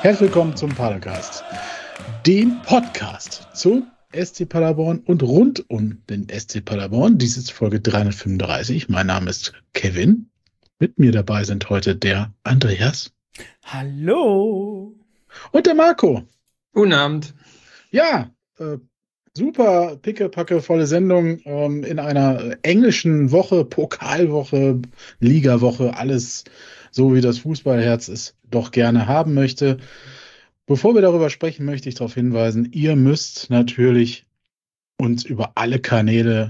Herzlich willkommen zum Padercast, dem Podcast zum SC Paderborn und rund um den SC Paderborn. Dies ist Folge 335. Mein Name ist Kevin. Mit mir dabei sind heute der Andreas. Hallo. Und der Marco. Guten Abend. Ja, super pickepacke volle Sendung in einer englischen Woche, Pokalwoche, Ligawoche, alles so wie das Fußballherz es doch gerne haben möchte. Bevor wir darüber sprechen, möchte ich darauf hinweisen, ihr müsst natürlich uns über alle Kanäle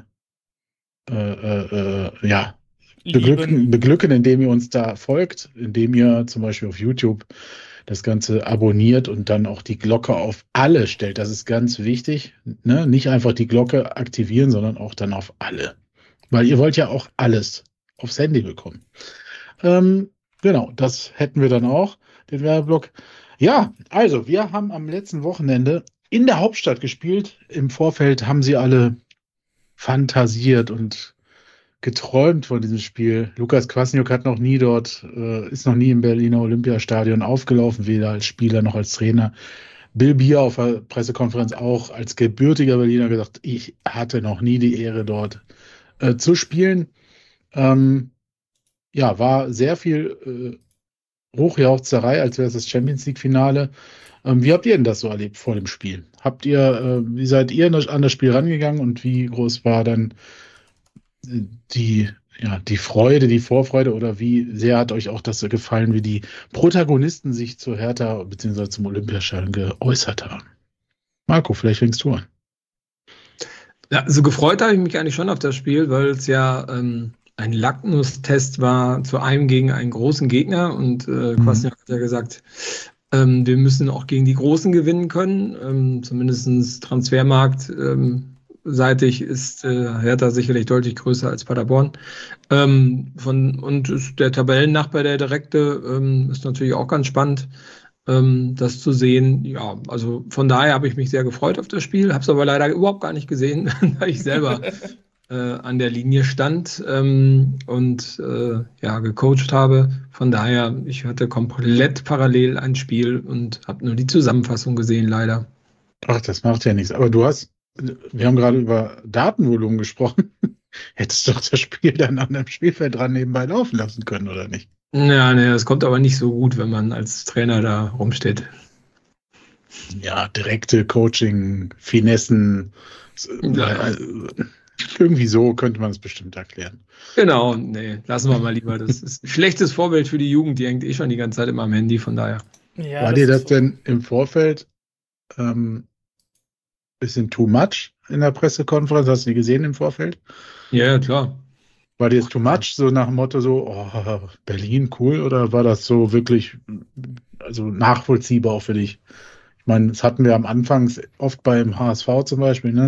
beglücken, indem ihr uns da folgt, indem ihr zum Beispiel auf YouTube das Ganze abonniert und dann auch die Glocke auf alle stellt. Das ist ganz wichtig. Ne? Nicht einfach die Glocke aktivieren, sondern auch dann auf alle. Weil ihr wollt ja auch alles aufs Handy bekommen. Genau, das hätten wir dann auch, den Werbeblock. Ja, also wir haben am letzten Wochenende in der Hauptstadt gespielt. Im Vorfeld haben sie alle fantasiert und geträumt von diesem Spiel. Lukas Kwasniok ist noch nie im Berliner Olympiastadion aufgelaufen, weder als Spieler noch als Trainer. Bill Bier auf der Pressekonferenz auch als gebürtiger Berliner gesagt, ich hatte noch nie die Ehre, dort zu spielen. War sehr viel Hochjauchzerei, als wäre es das Champions-League-Finale. Wie habt ihr denn das so erlebt vor dem Spiel? Wie seid ihr an das Spiel rangegangen und wie groß war dann die Freude, die Vorfreude oder wie sehr hat euch auch das gefallen, wie die Protagonisten sich zu Hertha bzw. zum Olympiastadion geäußert haben? Marco, vielleicht fängst du an. Ja, so gefreut habe ich mich eigentlich schon auf das Spiel, weil es ja ein Lackmustest war zu einem gegen einen großen Gegner und Kwasniok hat ja gesagt, wir müssen auch gegen die Großen gewinnen können, zumindest Transfermarkt-seitig ist Hertha sicherlich deutlich größer als Paderborn. Und ist der Tabellennachbar, der direkte, ist natürlich auch ganz spannend, das zu sehen. Ja, also von daher habe ich mich sehr gefreut auf das Spiel, habe es aber leider überhaupt gar nicht gesehen, weil ich selber an der Linie stand und gecoacht habe. Von daher, ich hatte komplett parallel ein Spiel und habe nur die Zusammenfassung gesehen, leider. Ach, das macht ja nichts. Aber wir haben gerade über Datenvolumen gesprochen. Hättest du doch das Spiel dann an dem Spielfeld dran nebenbei laufen lassen können, oder nicht? Ja, nee, das kommt aber nicht so gut, wenn man als Trainer da rumsteht. Ja, direkte Coaching, Finessen, irgendwie so könnte man es bestimmt erklären. Genau, nee, lassen wir mal lieber. Das ist ein schlechtes Vorbild für die Jugend, die hängt schon die ganze Zeit immer am Handy, von daher. Ja, war dir das denn im Vorfeld bisschen too much in der Pressekonferenz? Hast du die gesehen im Vorfeld? Ja, klar. War dir das too much, so nach dem Motto so, oh, Berlin, cool, oder war das so wirklich nachvollziehbar auch für dich? Ich meine, das hatten wir am Anfang oft beim HSV zum Beispiel, ne?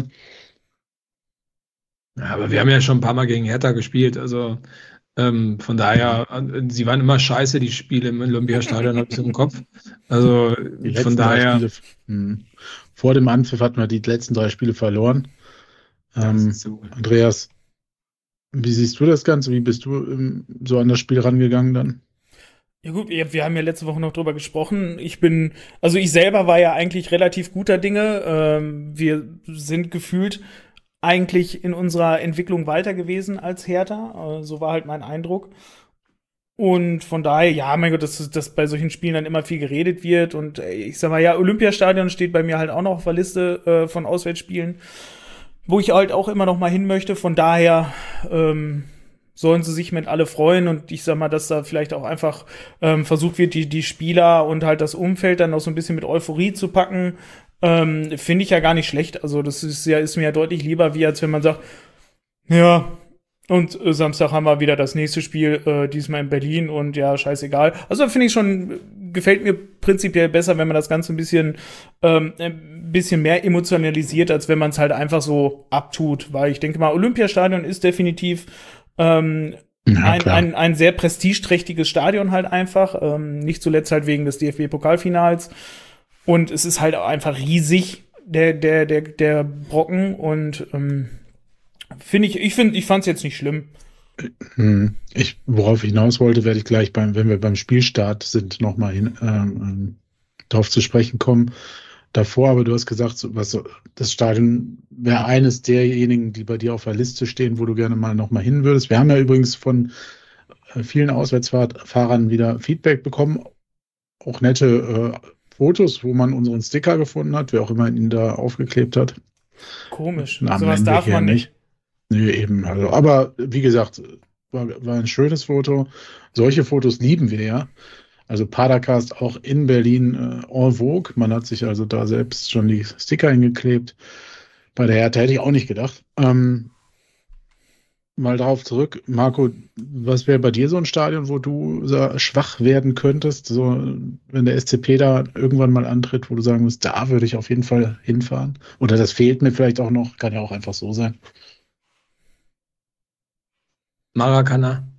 Ja, aber wir haben ja schon ein paar Mal gegen Hertha gespielt, also von daher, sie waren immer scheiße, die Spiele im Olympiastadion, habe ich so im Kopf. Also von daher. Vor dem Anpfiff hatten wir die letzten 3 Spiele verloren. Andreas, wie siehst du das Ganze? Wie bist du so an das Spiel rangegangen dann? Ja gut, wir haben ja letzte Woche noch drüber gesprochen. Ich selber war ja eigentlich relativ guter Dinge. Wir sind gefühlt eigentlich in unserer Entwicklung weiter gewesen als Hertha. So war halt mein Eindruck. Und von daher, ja, mein Gott, dass bei solchen Spielen dann immer viel geredet wird. Und ich sag mal, ja, Olympiastadion steht bei mir halt auch noch auf der Liste von Auswärtsspielen, wo ich halt auch immer noch mal hin möchte. Von daher sollen sie sich mit alle freuen. Und ich sag mal, dass da vielleicht auch einfach versucht wird, die Spieler und halt das Umfeld dann noch so ein bisschen mit Euphorie zu packen. Finde ich ja gar nicht schlecht. Also das ist mir ja deutlich lieber, wie als wenn man sagt, ja, und Samstag haben wir wieder das nächste Spiel, diesmal in Berlin und ja, scheißegal. Also finde ich schon, gefällt mir prinzipiell besser, wenn man das Ganze ein bisschen mehr emotionalisiert, als wenn man es halt einfach so abtut. Weil ich denke mal, Olympiastadion ist definitiv ein sehr prestigeträchtiges Stadion halt einfach. Nicht zuletzt halt wegen des DFB-Pokalfinals. Und es ist halt einfach riesig, der Brocken. Und ich fand es jetzt nicht schlimm. Worauf ich hinaus wollte, werde ich gleich wenn wir beim Spielstart sind, nochmal darauf zu sprechen kommen davor, aber du hast gesagt, das Stadion wäre eines derjenigen, die bei dir auf der Liste stehen, wo du gerne mal nochmal hin würdest. Wir haben ja übrigens von vielen Auswärtsfahrern wieder Feedback bekommen, auch nette Fotos, wo man unseren Sticker gefunden hat, wer auch immer ihn da aufgeklebt hat. Komisch, sowas darf man nicht. Nee, eben. Also, aber wie gesagt, war ein schönes Foto. Solche Fotos lieben wir ja. Also Padercast auch in Berlin en vogue. Man hat sich also da selbst schon die Sticker hingeklebt. Bei der Hertha hätte ich auch nicht gedacht. Mal darauf zurück. Marco, was wäre bei dir so ein Stadion, wo du schwach werden könntest? So, wenn der SCP da irgendwann mal antritt, wo du sagen musst, da würde ich auf jeden Fall hinfahren. Oder das fehlt mir vielleicht auch noch. Kann ja auch einfach so sein. Maracana.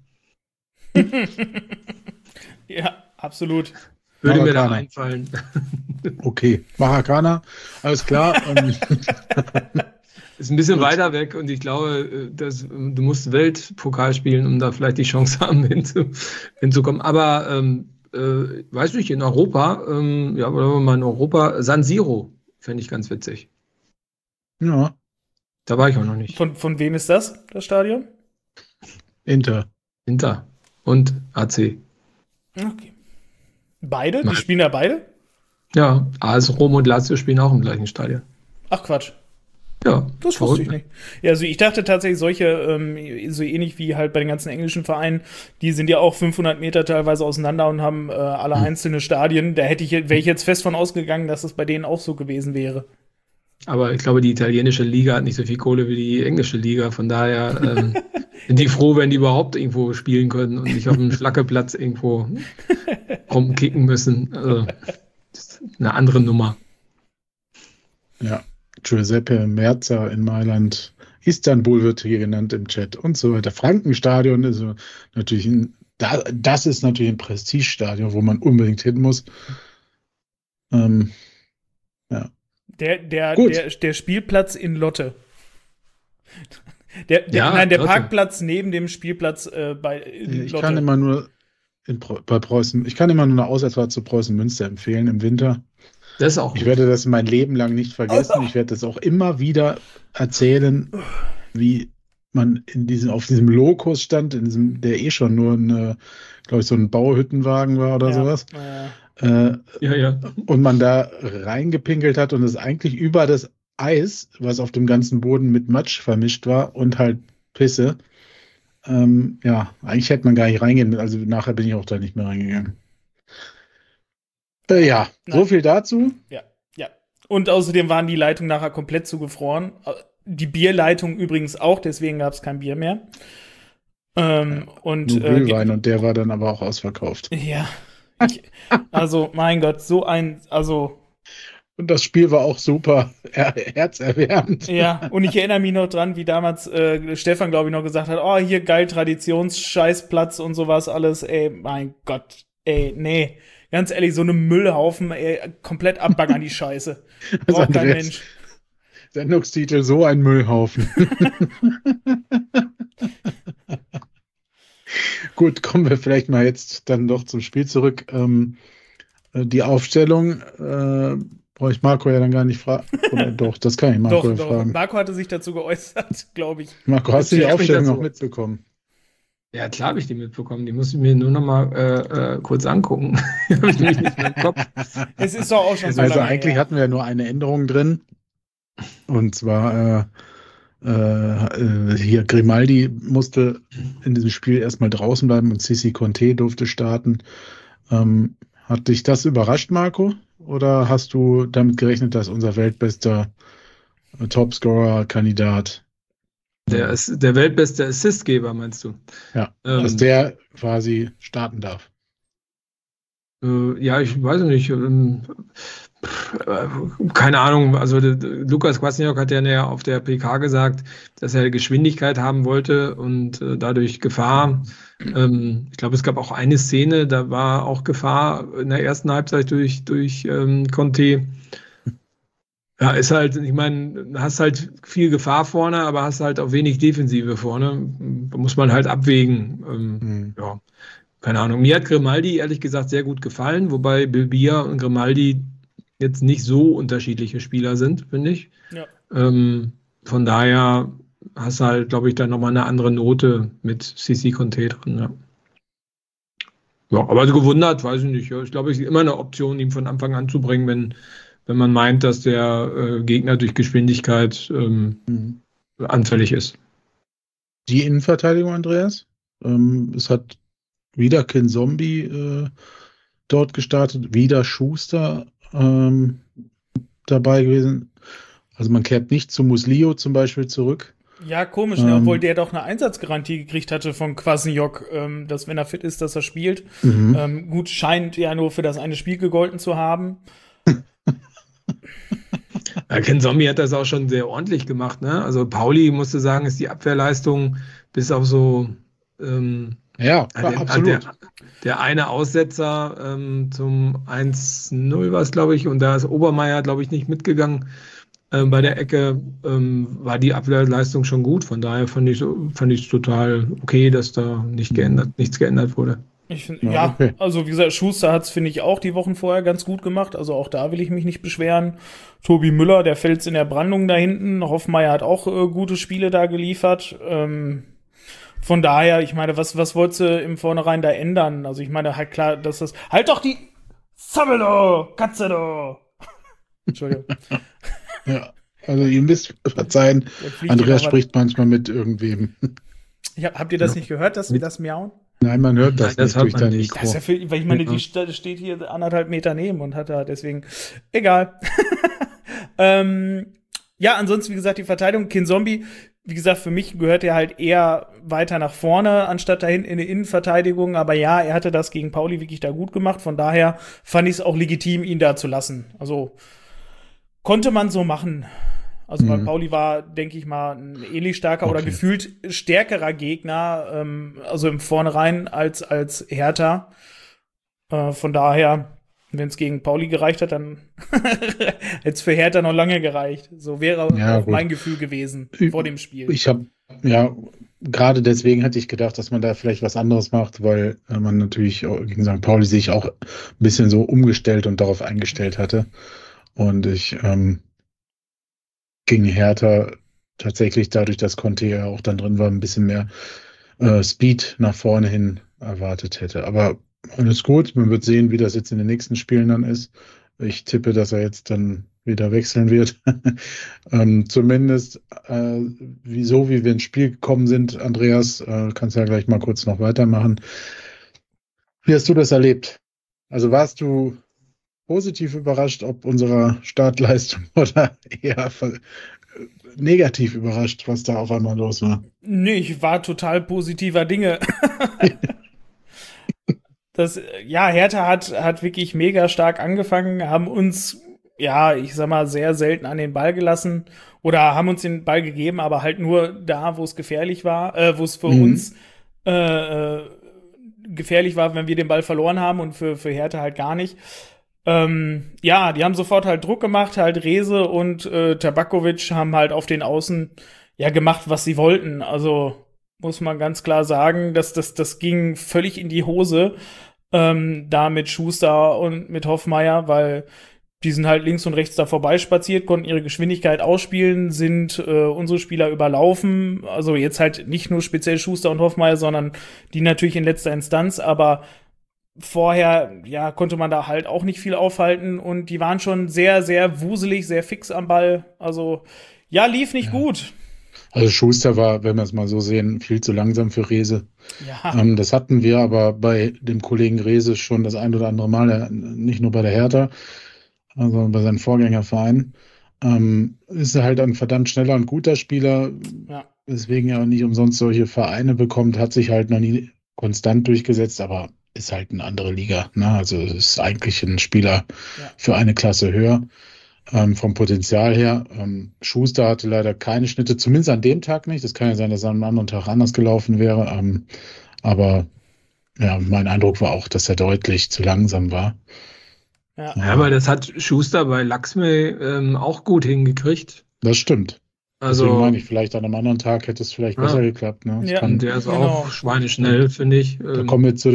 Ja, absolut. Würde mir da einfallen. Okay, Maracana, alles klar. Ist ein bisschen weiter weg und ich glaube, du musst Weltpokal spielen, um da vielleicht die Chance haben, hinzukommen. Aber weiß nicht, in Europa, ja, oder mal in Europa, San Siro fände ich ganz witzig. Ja. Da war ich auch noch nicht. Von wem ist das Stadion? Inter und AC. Okay. Beide? Die spielen ja beide? Ja, AS Rom und Lazio spielen auch im gleichen Stadion. Ach Quatsch. Ja, das wusste ich nicht. Ja, also ich dachte tatsächlich, solche, so ähnlich wie halt bei den ganzen englischen Vereinen, die sind ja auch 500 Meter teilweise auseinander und haben alle einzelne Stadien. Da wäre ich jetzt fest von ausgegangen, dass es bei denen auch so gewesen wäre. Aber ich glaube, die italienische Liga hat nicht so viel Kohle wie die englische Liga. Von daher sind die froh, wenn die überhaupt irgendwo spielen können und nicht auf einem Schlackeplatz irgendwo rumkicken müssen. Also, das ist eine andere Nummer. Ja, Giuseppe Meazza in Mailand. Istanbul wird hier genannt im Chat und so weiter. Frankenstadion ist natürlich das ist natürlich ein Prestigestadion, wo man unbedingt hin muss. Ja. Der Spielplatz in Lotte. Der Lotte. Parkplatz neben dem Spielplatz bei Lotte. Ich kann immer nur bei Preußen, ich kann immer nur eine Auswärtsfahrt zu Preußen Münster empfehlen im Winter. Das ist auch ich werde das mein Leben lang nicht vergessen. Ich werde das auch immer wieder erzählen, wie man auf diesem Lokus stand, der schon nur glaube ich, so ein Bauhüttenwagen war oder sowas. Ja. Und man da reingepinkelt hat und es eigentlich über das Eis, was auf dem ganzen Boden mit Matsch vermischt war und halt Pisse. Eigentlich hätte man gar nicht reingehen müssen. Also nachher bin ich auch da nicht mehr reingegangen. So viel dazu. Ja. Und außerdem waren die Leitungen nachher komplett zugefroren. Die Bierleitung übrigens auch, deswegen gab es kein Bier mehr. Und Glühwein und der war dann aber auch ausverkauft. Ja. Also, mein Gott, Und das Spiel war auch super herzerwärmend. Ja, und ich erinnere mich noch dran, wie damals Stefan, glaube ich, noch gesagt hat, oh, hier geil, Traditionsscheißplatz und sowas alles. Ey, mein Gott, nee. Ganz ehrlich, so eine Müllhaufen, komplett abbaggern die Scheiße. Braucht kein Mensch. Sendungstitel, so ein Müllhaufen. Gut, kommen wir vielleicht mal jetzt dann doch zum Spiel zurück. Die Aufstellung brauche ich Marco ja dann gar nicht fragen. Doch, das kann ich Marco fragen. Marco hatte sich dazu geäußert, glaube ich. Marco, hast du die Aufstellung noch mitbekommen? Ja, klar habe ich die mitbekommen. Die muss ich mir nur noch mal kurz angucken. Die habe ich nämlich nicht mehr im Kopf. Es ist doch auch schon so. Also eigentlich hatten wir ja nur eine Änderung drin. Und zwar hier Grimaldi musste in diesem Spiel erstmal draußen bleiben und Sissi Conte durfte starten. Hat dich das überrascht, Marco? Oder hast du damit gerechnet, dass unser weltbester Topscorer-Kandidat der weltbeste Assistgeber, meinst du? Ja, dass der quasi starten darf. Ja, ich weiß nicht. Keine Ahnung. Also Lukas Kwasniok hat ja auf der PK gesagt, dass er Geschwindigkeit haben wollte und dadurch Gefahr. Ich glaube, es gab auch eine Szene, da war auch Gefahr in der ersten Halbzeit durch Conte. Ja, ist halt, ich meine, hast halt viel Gefahr vorne, aber hast halt auch wenig Defensive vorne. Da muss man halt abwägen. Ja. keine Ahnung. Mir hat Grimaldi ehrlich gesagt sehr gut gefallen, wobei Bilbia und Grimaldi jetzt nicht so unterschiedliche Spieler sind, finde ich. Ja. Von daher hast du halt, glaube ich, dann nochmal eine andere Note mit CC Conte drin. Ja. Ja, aber so gewundert, weiß ich nicht. Ja. Ich glaube, es ist immer eine Option, ihn von Anfang an zu bringen, wenn man meint, dass der Gegner durch Geschwindigkeit anfällig ist. Die Innenverteidigung, Andreas? Es hat wieder kein Zombie dort gestartet, wieder Schuster dabei gewesen. Also man kehrt nicht zu Muslio zum Beispiel zurück. Ja, komisch, ne? Obwohl der doch eine Einsatzgarantie gekriegt hatte von Kwasniok, dass wenn er fit ist, dass er spielt. Gut, scheint ja nur für das eine Spiel gegolten zu haben. Ja, Ken Zombie hat das auch schon sehr ordentlich gemacht, ne? Also Pauli, musste sagen, ist die Abwehrleistung bis auf so absolut. Der eine Aussetzer zum 1-0 war es, glaube ich, und da ist Obermeier, glaube ich, nicht mitgegangen. Bei der Ecke war die Abwehrleistung schon gut. Von daher fand ich es total okay, dass da nichts geändert wurde. Ich finde, okay. Also wie gesagt, Schuster hat es, finde ich, auch die Wochen vorher ganz gut gemacht. Also auch da will ich mich nicht beschweren. Tobi Müller, der Fels in der Brandung da hinten. Hoffmeier hat auch gute Spiele da geliefert. Von daher, ich meine, was wolltest du im Vornherein da ändern? Also ich meine, halt klar, dass das... Halt doch die... Sammelo, Katze do! Entschuldigung. Ja, also ihr müsst verzeihen, Andreas spricht manchmal mit irgendwem. Habt ihr das nicht gehört, das Miauen? Nein, man hört das nicht durch dein Mikro. Das ist ja viel, weil ich meine, die steht hier 1,5 Meter neben und hat da deswegen... Egal. Ja, ansonsten, wie gesagt, die Verteidigung, Ken Zombie, wie gesagt, für mich gehört er halt eher weiter nach vorne, anstatt da hinten in der Innenverteidigung. Aber ja, er hatte das gegen Pauli wirklich da gut gemacht. Von daher fand ich es auch legitim, ihn da zu lassen. Also konnte man so machen. Also weil Pauli war, denke ich mal, ein ähnlich starker oder gefühlt stärkerer Gegner, also im Vornherein als Hertha. Von daher, wenn es gegen Pauli gereicht hat, dann hätte es für Hertha noch lange gereicht. So wäre auch mein Gefühl gewesen vor dem Spiel. Ich habe, gerade deswegen hätte ich gedacht, dass man da vielleicht was anderes macht, weil man natürlich gegen St. Pauli sich auch ein bisschen so umgestellt und darauf eingestellt hatte. Und ich gegen Hertha tatsächlich dadurch, dass Conte ja auch dann drin war, ein bisschen mehr Speed nach vorne hin erwartet hätte. Aber alles gut, man wird sehen, wie das jetzt in den nächsten Spielen dann ist. Ich tippe, dass er jetzt dann wieder wechseln wird. Zumindest wie wir ins Spiel gekommen sind, Andreas, kannst ja gleich mal kurz noch weitermachen. Wie hast du das erlebt? Also warst du positiv überrascht, ob unserer Startleistung oder eher negativ überrascht, was da auf einmal los war? Nee, ich war total positiver Dinge. Hertha hat wirklich mega stark angefangen, haben uns, ich sag mal, sehr selten an den Ball gelassen oder haben uns den Ball gegeben, aber halt nur da, wo es gefährlich war, wo es für uns gefährlich war, wenn wir den Ball verloren haben und für Hertha halt gar nicht. Die haben sofort halt Druck gemacht, halt Rehse und Tabakovic haben halt auf den Außen gemacht, was sie wollten. Also muss man ganz klar sagen, dass das ging völlig in die Hose da mit Schuster und mit Hoffmeier, weil die sind halt links und rechts da vorbeispaziert, konnten ihre Geschwindigkeit ausspielen, sind unsere Spieler überlaufen. Also jetzt halt nicht nur speziell Schuster und Hoffmeier, sondern die natürlich in letzter Instanz, aber vorher, konnte man da halt auch nicht viel aufhalten und die waren schon sehr, sehr wuselig, sehr fix am Ball. Also, lief nicht gut. Also Schuster war, wenn wir es mal so sehen, viel zu langsam für Rehse. Ja. Das hatten wir aber bei dem Kollegen Rehse schon das ein oder andere Mal, nicht nur bei der Hertha, also bei seinem Vorgängerverein. Ist er halt ein verdammt schneller und guter Spieler, weswegen er auch nicht umsonst solche Vereine bekommt, hat sich halt noch nie konstant durchgesetzt, aber ist halt eine andere Liga. Ne? Also ist eigentlich ein Spieler für eine Klasse höher. Vom Potenzial her. Schuster hatte leider keine Schnitte, zumindest an dem Tag nicht. Das kann ja sein, dass er am anderen Tag anders gelaufen wäre. Aber mein Eindruck war auch, dass er deutlich zu langsam war. Ja, aber das hat Schuster bei Laxme auch gut hingekriegt. Das stimmt. Also deswegen meine ich, vielleicht an einem anderen Tag hätte es vielleicht besser geklappt. Ne? Und der ist auch schweineschnell, finde ich. Da kommen wir zu dem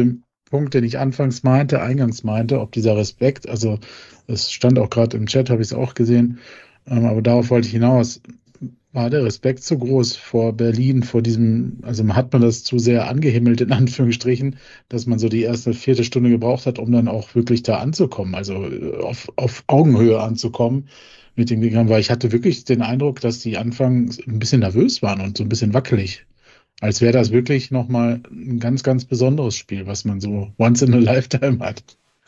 Punkt, den ich eingangs meinte, ob dieser Respekt, also es stand auch gerade im Chat, habe ich es auch gesehen, aber darauf wollte ich hinaus. War der Respekt zu groß vor Berlin, vor diesem, also hat man das zu sehr angehimmelt, in Anführungsstrichen, dass man so die erste Viertelstunde gebraucht hat, um dann auch wirklich da anzukommen, also auf Augenhöhe anzukommen mit den Gegnern, weil ich hatte wirklich den Eindruck, dass die anfangs ein bisschen nervös waren und so ein bisschen wackelig. Als wäre das wirklich nochmal ein ganz, ganz besonderes Spiel, was man so once in a lifetime hat.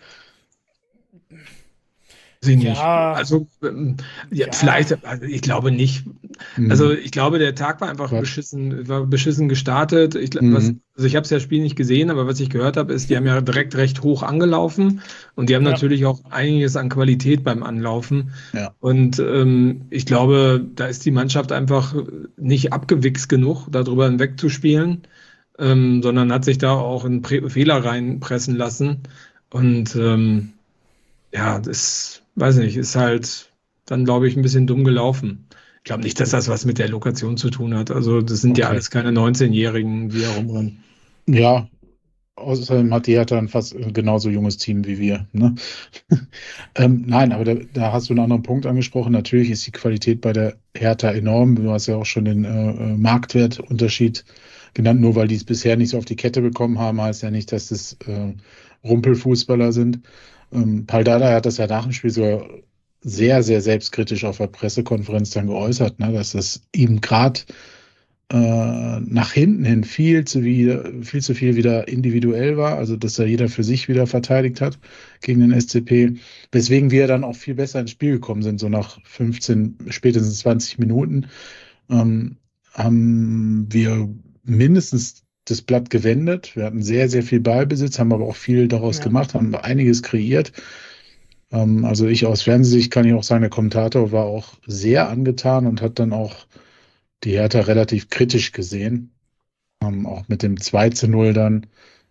Sie nicht. Ja, Also, ja, ja, vielleicht, also ich glaube nicht. Also, ich glaube, der Tag war einfach Quatsch. beschissen gestartet. Mhm. Also ich habe das Spiel nicht gesehen, aber was ich gehört habe, ist, die haben ja direkt recht hoch angelaufen und die haben ja, natürlich auch einiges an Qualität beim Anlaufen. Ja, Und ich glaube, da ist die Mannschaft einfach nicht abgewichst genug, darüber hinwegzuspielen, sondern hat sich da auch in Fehler reinpressen lassen. Und ja, das weiß nicht, ist halt dann, glaube ich, ein bisschen dumm gelaufen. Ich glaube nicht, dass das was mit der Lokation zu tun hat. Also, das sind ja okay. alles keine 19-Jährigen, die herumrennen. Ja, außerdem hat die Hertha ein fast genauso junges Team wie wir. Ne? Nein, aber da hast du einen anderen Punkt angesprochen. Natürlich ist die Qualität bei der Hertha enorm. Du hast ja auch schon den Marktwertunterschied genannt. Nur weil die es bisher nicht so auf die Kette bekommen haben, heißt ja nicht, dass das Rumpelfußballer sind. Pal Dardai hat das ja nach dem Spiel so sehr, sehr selbstkritisch auf der Pressekonferenz dann geäußert, ne, dass das ihm gerade nach hinten hin viel zu viel wieder individuell war, also dass da jeder für sich wieder verteidigt hat gegen den SCP, weswegen wir dann auch viel besser ins Spiel gekommen sind, so nach 15, spätestens 20 Minuten haben wir mindestens das Blatt gewendet. Wir hatten sehr, sehr viel Ballbesitz, haben aber auch viel daraus ja. gemacht, haben einiges kreiert. Also ich aus Fernsehsicht kann ich auch sagen, der Kommentator war auch sehr angetan und hat dann auch die Hertha relativ kritisch gesehen. Auch mit dem 2:0 dann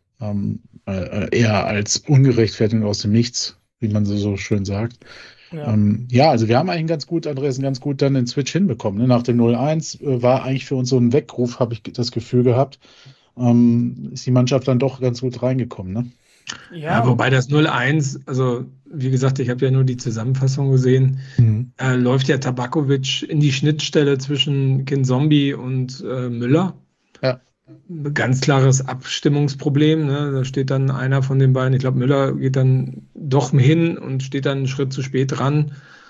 eher als ungerechtfertigt aus dem Nichts, wie man so schön sagt. Ja. Ja, also wir haben eigentlich Andreas, ganz gut dann den Switch hinbekommen. Ne? Nach dem 0:1 war eigentlich für uns so ein Weckruf, habe ich das Gefühl gehabt. Ist die Mannschaft dann doch ganz gut reingekommen. Ne? Ja, wobei das 0-1, also wie gesagt, ich habe ja nur die Zusammenfassung gesehen, läuft ja Tabakovic in die Schnittstelle zwischen Kinzombie und Müller. Ja. Ganz klares Abstimmungsproblem. Ne? Da steht dann einer von den beiden, ich glaube, Müller geht dann doch hin und steht dann einen Schritt zu spät dran.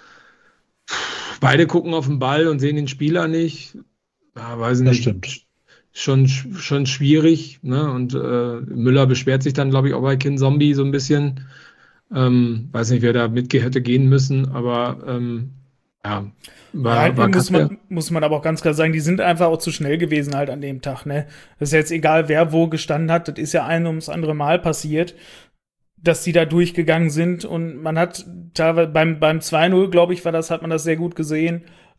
Beide gucken auf den Ball und sehen den Spieler nicht. Ja, weiß Das nicht. stimmt. Schon schwierig. Ne? Und Müller beschwert sich dann, glaube ich, auch bei Kinzombie so ein bisschen. Weiß nicht, wer da hätte gehen müssen, aber ja, war kacke. muss man aber auch ganz klar sagen, die sind einfach auch zu schnell gewesen halt an dem Tag, ne? Das ist jetzt egal, wer wo gestanden hat, das ist ja ein ums andere Mal passiert, dass die da durchgegangen sind und man hat teilweise beim 2:0, glaube ich, hat man das sehr gut gesehen,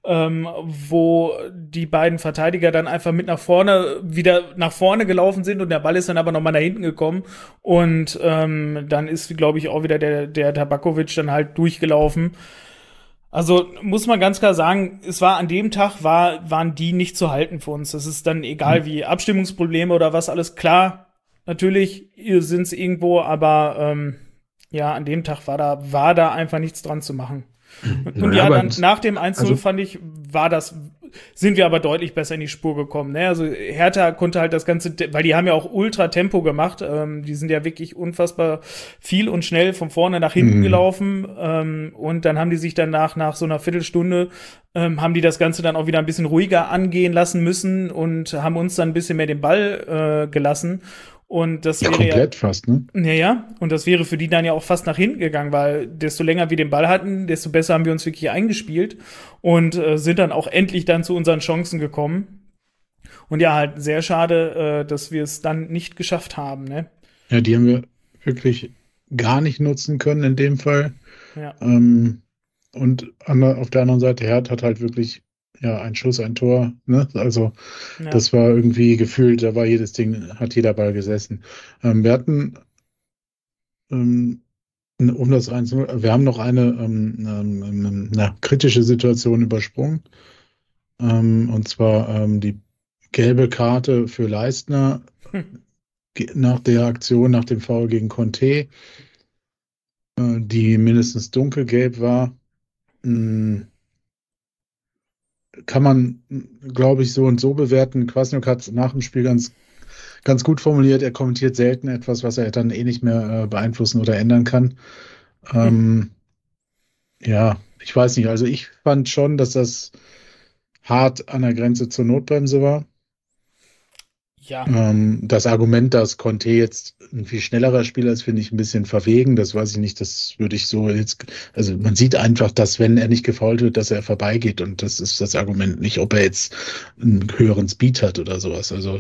wo die beiden Verteidiger dann einfach wieder nach vorne gelaufen sind und der Ball ist dann aber nochmal nach hinten gekommen und dann ist, glaube ich, auch wieder der Tabakovic dann halt durchgelaufen. Also muss man ganz klar sagen, es war an dem Tag, waren die nicht zu halten für uns. Das ist dann egal wie Abstimmungsprobleme oder was, alles klar. Natürlich sind es irgendwo, aber ja, an dem Tag war da einfach nichts dran zu machen. Und ja, dann nach dem 1:0 fand ich, sind wir aber deutlich besser in die Spur gekommen. Ne? Also Hertha konnte halt das Ganze, weil die haben ja auch ultra Tempo gemacht. Die sind ja wirklich unfassbar viel und schnell von vorne nach hinten gelaufen. Und dann haben die sich danach, nach so einer Viertelstunde, haben die das Ganze dann auch wieder ein bisschen ruhiger angehen lassen müssen und haben uns dann ein bisschen mehr den Ball gelassen. Und das wäre komplett fast, ne? Ja, und das wäre für die dann ja auch fast nach hinten gegangen, weil desto länger wir den Ball hatten, desto besser haben wir uns wirklich eingespielt und sind dann auch endlich dann zu unseren Chancen gekommen. Und ja, halt sehr schade, dass wir es dann nicht geschafft haben, ne? Ja, die haben wir wirklich gar nicht nutzen können in dem Fall. Ja. Und auf der anderen Seite, Hertha hat halt wirklich ein Schuss, ein Tor. Ne? Also das war irgendwie gefühlt, da war hat jeder Ball gesessen. Wir hatten um das 1:0, wir haben noch eine kritische Situation übersprungen. Und zwar die gelbe Karte für Leistner nach der Aktion, nach dem Foul gegen Conte, die mindestens dunkelgelb war. Kann man, glaube ich, so und so bewerten. Kwasniok hat es nach dem Spiel ganz gut formuliert. Er kommentiert selten etwas, was er dann nicht mehr beeinflussen oder ändern kann. Ja, ich weiß nicht. Also ich fand schon, dass das hart an der Grenze zur Notbremse war. Ja. Das Argument, dass Conte jetzt ein viel schnellerer Spieler ist, finde ich ein bisschen verwegen. Das weiß ich nicht. Das würde ich so jetzt. Also man sieht einfach, dass wenn er nicht gefoult wird, dass er vorbeigeht. Und das ist das Argument nicht, ob er jetzt einen höheren Speed hat oder sowas. Also,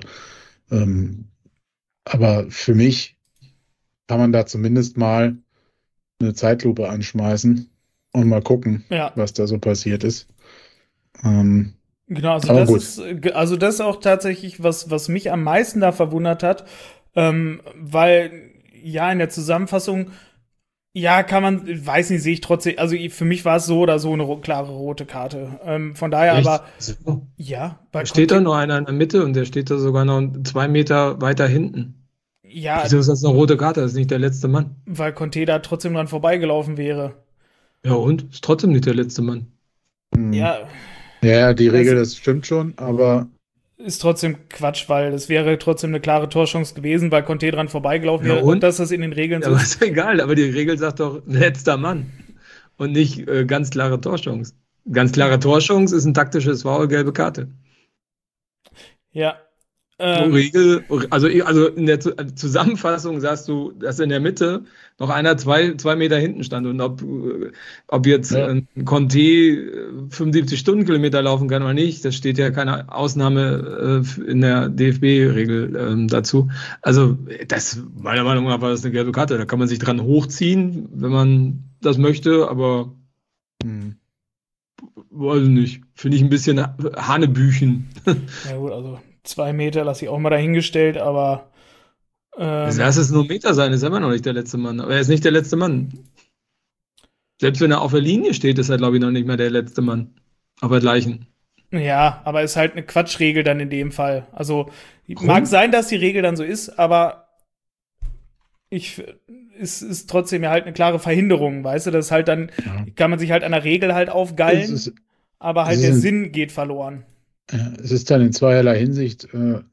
aber für mich kann man da zumindest mal eine Zeitlupe anschmeißen und mal gucken, was da so passiert ist. Genau, also das ist auch tatsächlich, was mich am meisten da verwundert hat, weil ja in der Zusammenfassung, ja, kann man, weiß nicht, sehe ich trotzdem, also für mich war es so oder so eine klare rote Karte. Von daher Echt? aber, So. ja. Da steht da noch einer in der Mitte und der steht da sogar noch 2 Meter weiter hinten. Ja. Wieso ist das eine rote Karte? Das ist nicht der letzte Mann. Weil Conte da trotzdem dran vorbeigelaufen wäre. Ja und? Ist trotzdem nicht der letzte Mann. Ja. Ja, die Regel, das stimmt schon, aber ist trotzdem Quatsch, weil es wäre trotzdem eine klare Torchance gewesen, weil Conte dran vorbeigelaufen wäre und dass das in den Regeln so ist. Aber ist egal, aber die Regel sagt doch letzter Mann und nicht ganz klare Torchance. Ganz klare Torchance ist ein taktisches Foul, gelbe Karte. Ja. Regel, also in der Zusammenfassung sagst du, dass in der Mitte noch einer 2 Meter hinten stand und ob jetzt Conte 75 Stundenkilometer laufen kann oder nicht, das steht ja keine Ausnahme in der DFB-Regel dazu. Also das, meiner Meinung nach war das eine gelbe Karte, da kann man sich dran hochziehen, wenn man das möchte, aber weiß nicht, finde ich ein bisschen Hanebüchen. Ja gut, also 2 Meter lasse ich auch mal dahingestellt, aber lass es nur ein Meter sein, ist immer noch nicht der letzte Mann. Aber er ist nicht der letzte Mann. Selbst wenn er auf der Linie steht, ist er, glaube ich, noch nicht mehr der letzte Mann. Auf der gleichen. Ja, aber ist halt eine Quatschregel dann in dem Fall. Also mag sein, dass die Regel dann so ist, aber ist trotzdem ja halt eine klare Verhinderung, weißt du? Das ist halt dann, kann man sich halt an der Regel halt aufgeilen, aber halt der Sinn geht verloren. Es ist dann in zweierlei Hinsicht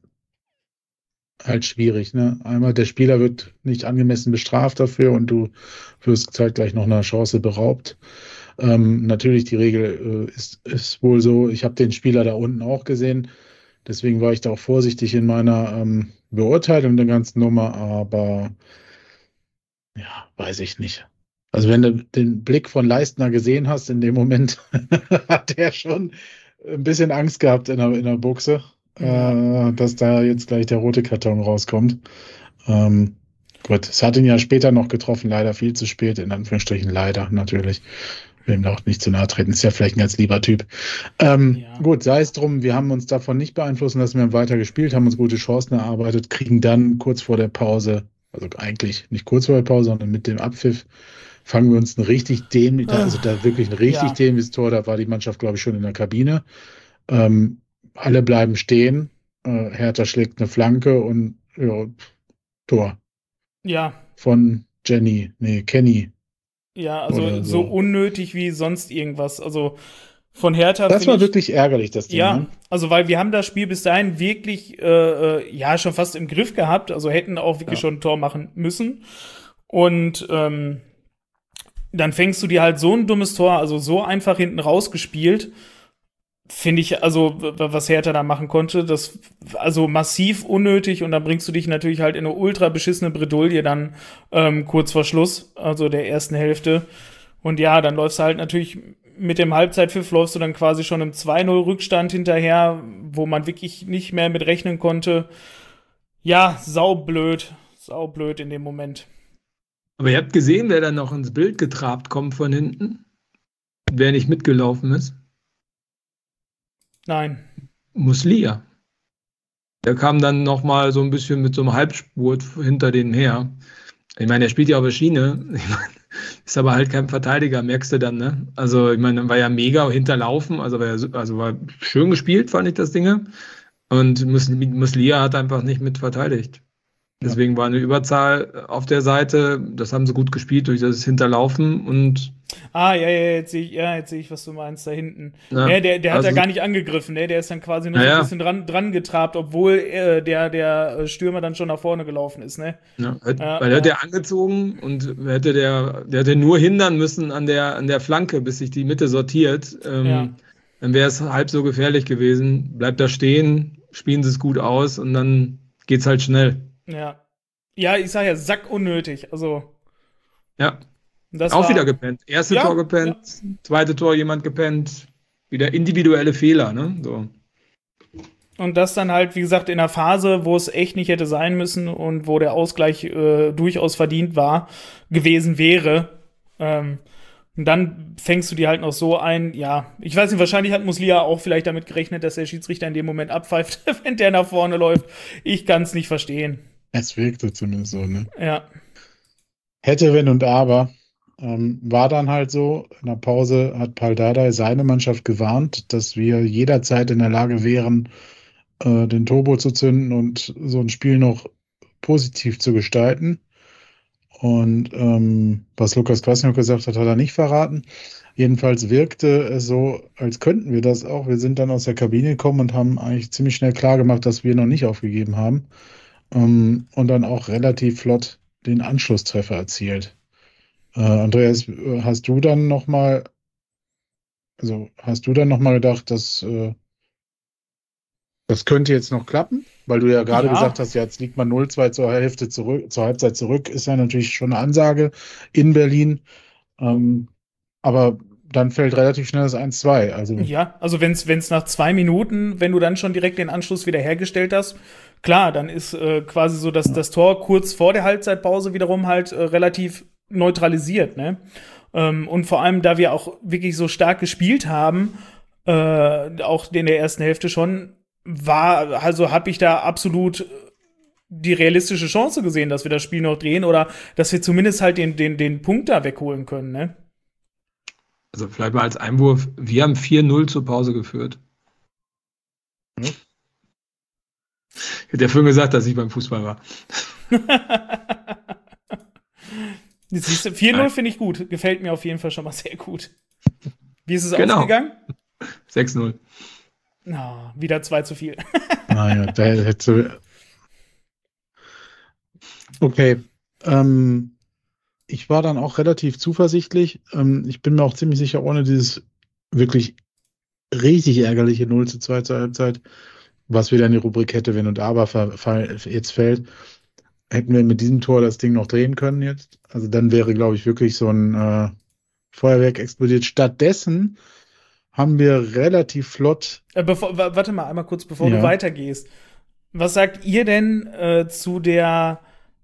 halt schwierig. Ne? Einmal, der Spieler wird nicht angemessen bestraft dafür und du wirst zeitgleich noch einer Chance beraubt. Natürlich, die Regel ist wohl so, ich habe den Spieler da unten auch gesehen, deswegen war ich da auch vorsichtig in meiner Beurteilung der ganzen Nummer, aber ja, weiß ich nicht. Also wenn du den Blick von Leistner gesehen hast in dem Moment, hat er schon ein bisschen Angst gehabt in der Buchse, dass da jetzt gleich der rote Karton rauskommt. Gut, es hat ihn ja später noch getroffen, leider viel zu spät, in Anführungsstrichen leider natürlich. Will ihm auch nicht zu nahe treten, ist ja vielleicht ein ganz lieber Typ. Gut, sei es drum, wir haben uns davon nicht beeinflussen lassen, wir haben weiter gespielt, haben uns gute Chancen erarbeitet, kriegen dann kurz vor der Pause, also eigentlich nicht kurz vor der Pause, sondern mit dem Abpfiff, fangen wir uns ein richtig dämliches, also da wirklich ein richtig dämliches Tor, da war die Mannschaft, glaube ich, schon in der Kabine. Alle bleiben stehen, Hertha schlägt eine Flanke und Tor. Ja. Von Kenny. Ja, also so unnötig wie sonst irgendwas. Also von Hertha. Das war wirklich ärgerlich, das Ding. Ja, ne? Also weil wir haben das Spiel bis dahin wirklich schon fast im Griff gehabt. Also hätten auch wirklich schon ein Tor machen müssen. Und dann fängst du dir halt so ein dummes Tor, also so einfach hinten rausgespielt. Finde ich, also was Hertha da machen konnte, das also massiv unnötig und dann bringst du dich natürlich halt in eine ultra beschissene Bredouille dann kurz vor Schluss, also der ersten Hälfte. Und ja, dann läufst du halt natürlich mit dem Halbzeitpfiff läufst du dann quasi schon im 2-0 Rückstand hinterher, wo man wirklich nicht mehr mit rechnen konnte. Ja, saublöd in dem Moment. Aber ihr habt gesehen, wer dann noch ins Bild getrabt kommt von hinten? Wer nicht mitgelaufen ist? Nein. Muslia. Der kam dann noch mal so ein bisschen mit so einem Halbspurt hinter denen her. Ich meine, er spielt ja auf der Schiene. Ich meine, ist aber halt kein Verteidiger, merkst du dann, ne? Also, ich meine, war ja mega hinterlaufen. Also war schön gespielt, fand ich das Ding. Und Muslia hat einfach nicht mit verteidigt. Deswegen war eine Überzahl auf der Seite. Das haben sie gut gespielt durch das Hinterlaufen und Jetzt sehe ich, was du meinst, da hinten. ja, Ja, der hat also, ja gar nicht angegriffen, ne? Der ist dann quasi nur so ein bisschen dran getrabt, obwohl der Stürmer dann schon nach vorne gelaufen ist, ne? weil er hat der angezogen und der hätte nur hindern müssen an der Flanke, bis sich die Mitte sortiert. Dann wäre es halb so gefährlich gewesen. Bleibt da stehen, spielen sie es gut aus und dann geht's halt schnell. Ja. Ja, ich sag ja, sackunnötig. Also. Ja. Das auch wieder gepennt. Erste Tor gepennt, zweite Tor jemand gepennt. Wieder individuelle Fehler, ne? So. Und das dann halt, wie gesagt, in einer Phase, wo es echt nicht hätte sein müssen und wo der Ausgleich durchaus verdient gewesen wäre. Und dann fängst du die halt noch so ein, ja, ich weiß nicht, wahrscheinlich hat Muslia auch vielleicht damit gerechnet, dass der Schiedsrichter in dem Moment abpfeift, wenn der nach vorne läuft. Ich kann es nicht verstehen. Es wirkte zumindest so, ne? Ja. Hätte, wenn und aber. War dann halt so, in der Pause hat Pal Dardai seine Mannschaft gewarnt, dass wir jederzeit in der Lage wären, den Turbo zu zünden und so ein Spiel noch positiv zu gestalten. Und was Lukas Kwasniok gesagt hat, hat er nicht verraten. Jedenfalls wirkte es so, als könnten wir das auch. Wir sind dann aus der Kabine gekommen und haben eigentlich ziemlich schnell klar gemacht, dass wir noch nicht aufgegeben haben. Und dann auch relativ flott den Anschlusstreffer erzielt. Andreas, hast du dann noch mal gedacht, dass das könnte jetzt noch klappen? Weil du ja gerade gesagt hast, jetzt liegt man 0-2 zur Halbzeit zurück, ist ja natürlich schon eine Ansage in Berlin. Aber dann fällt relativ schnell das 1-2. Also wenn's nach 2 Minuten, wenn du dann schon direkt den Anschluss wieder hergestellt hast, klar, dann ist quasi so, dass das Tor kurz vor der Halbzeitpause wiederum halt relativ neutralisiert, ne? Und vor allem, da wir auch wirklich so stark gespielt haben, auch in der ersten Hälfte schon, habe ich da absolut die realistische Chance gesehen, dass wir das Spiel noch drehen oder dass wir zumindest halt den Punkt da wegholen können, ne? Also vielleicht mal als Einwurf, wir haben 4-0 zur Pause geführt. Ich hätte ja vorhin gesagt, dass ich beim Fußball war. Siehst du, 4-0 finde ich gut. Gefällt mir auf jeden Fall schon mal sehr gut. Wie ist es ausgegangen? 6-0. Wieder 2 zu viel. Naja, da hätte. Okay. Ich war dann auch relativ zuversichtlich. Ich bin mir auch ziemlich sicher, ohne dieses wirklich richtig ärgerliche 0-2 zur Halbzeit, was wieder in die Rubrik hätte, wenn und aber jetzt fällt, hätten wir mit diesem Tor das Ding noch drehen können jetzt. Also dann wäre, glaube ich, wirklich so ein Feuerwerk explodiert. Stattdessen haben wir relativ flott. Warte mal einmal kurz, bevor du weitergehst. Was sagt ihr denn zu der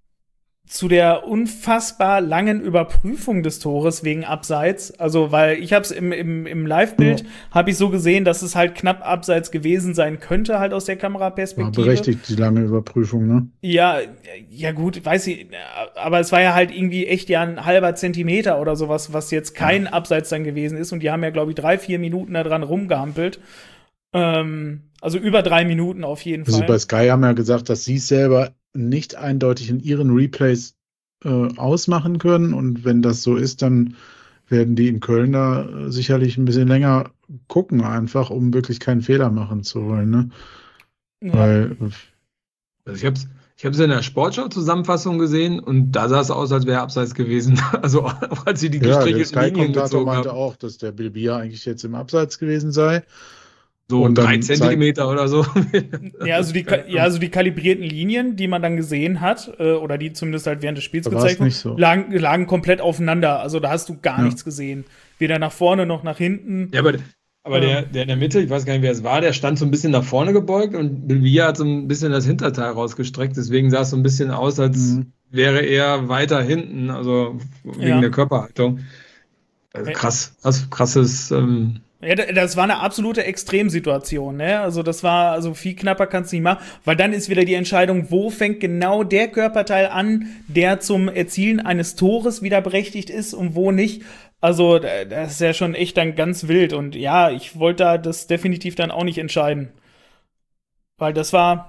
unfassbar langen Überprüfung des Tores wegen Abseits? Also, weil ich hab's im Live-Bild habe ich so gesehen, dass es halt knapp Abseits gewesen sein könnte, halt aus der Kameraperspektive. War berechtigt, die lange Überprüfung, ne? Ja, gut, weiß ich, aber es war ja halt irgendwie echt ein halber Zentimeter oder sowas, was jetzt kein Abseits dann gewesen ist und die haben ja, glaube ich, 3-4 Minuten da dran rumgehampelt. Also über 3 Minuten auf jeden Fall. Also bei Sky haben ja gesagt, dass sie es selber nicht eindeutig in ihren Replays ausmachen können. Und wenn das so ist, dann werden die in Köln da sicherlich ein bisschen länger gucken, einfach, um wirklich keinen Fehler machen zu wollen. Ne? Ja. Weil, also ich habe es in der Sportschau-Zusammenfassung gesehen und da sah es aus, als wäre Abseits gewesen. Also auch als sie die gestrichelten der Linien Sky-Kommentator gezogen meinte haben. auch, dass der Bilbia eigentlich jetzt im Abseits gewesen sei. So und 3 Zentimeter oder so. Ja, also die kalibrierten Linien, die man dann gesehen hat, oder die zumindest halt während des Spiels gezeigt wurden, so. lagen komplett aufeinander. Also da hast du gar nichts gesehen. Weder nach vorne noch nach hinten. Ja, aber der in der Mitte, ich weiß gar nicht, wer es war, der stand so ein bisschen nach vorne gebeugt und Bilbia hat so ein bisschen das Hinterteil rausgestreckt. Deswegen sah es so ein bisschen aus, als wäre er weiter hinten, also wegen der Körperhaltung. Also krasses. Ja, das war eine absolute Extremsituation, ne? Also das war, also viel knapper kannst du nicht machen, weil dann ist wieder die Entscheidung, wo fängt genau der Körperteil an, der zum Erzielen eines Tores wieder berechtigt ist und wo nicht. Also das ist ja schon echt dann ganz wild und ja, ich wollte da das definitiv dann auch nicht entscheiden. Weil das war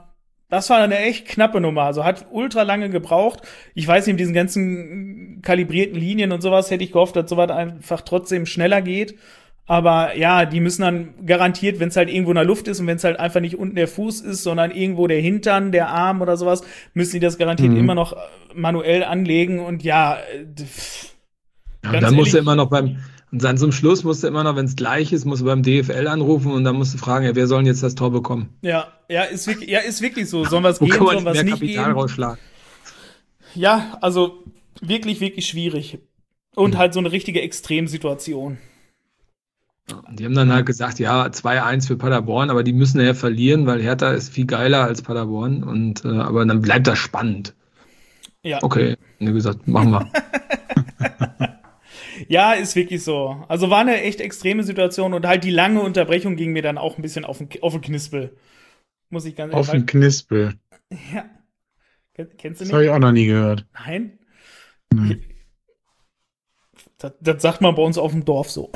Das war eine echt knappe Nummer. Also hat ultra lange gebraucht. Ich weiß nicht, mit diesen ganzen kalibrierten Linien und sowas hätte ich gehofft, dass sowas einfach trotzdem schneller geht. Aber ja, die müssen dann garantiert, wenn es halt irgendwo in der Luft ist und wenn es halt einfach nicht unten der Fuß ist, sondern irgendwo der Hintern, der Arm oder sowas, müssen die das garantiert immer noch manuell anlegen. Und ja, und dann musst du immer noch und dann zum Schluss musst du immer noch, wenn es gleich ist, musst du beim DFL anrufen und dann musst du fragen, ja, wer soll denn jetzt das Tor bekommen? Ja, ist wirklich so. Sollen wir es geben, sollen wir es nicht geben? Rausschlagen? Ja, also wirklich, wirklich schwierig. Und halt so eine richtige Extremsituation. Die haben dann halt gesagt, ja, 2-1 für Paderborn, aber die müssen ja verlieren, weil Hertha ist viel geiler als Paderborn. Aber dann bleibt das spannend. Ja. Okay, wie gesagt, machen wir. Ja, ist wirklich so. Also war eine echt extreme Situation und halt die lange Unterbrechung ging mir dann auch ein bisschen auf den Knispel. Muss ich ganz ehrlich sagen. Auf den Knispel. Ja. Kennst du nicht? Das habe ich auch noch nie gehört. Nein? Nee. Das sagt man bei uns auf dem Dorf so.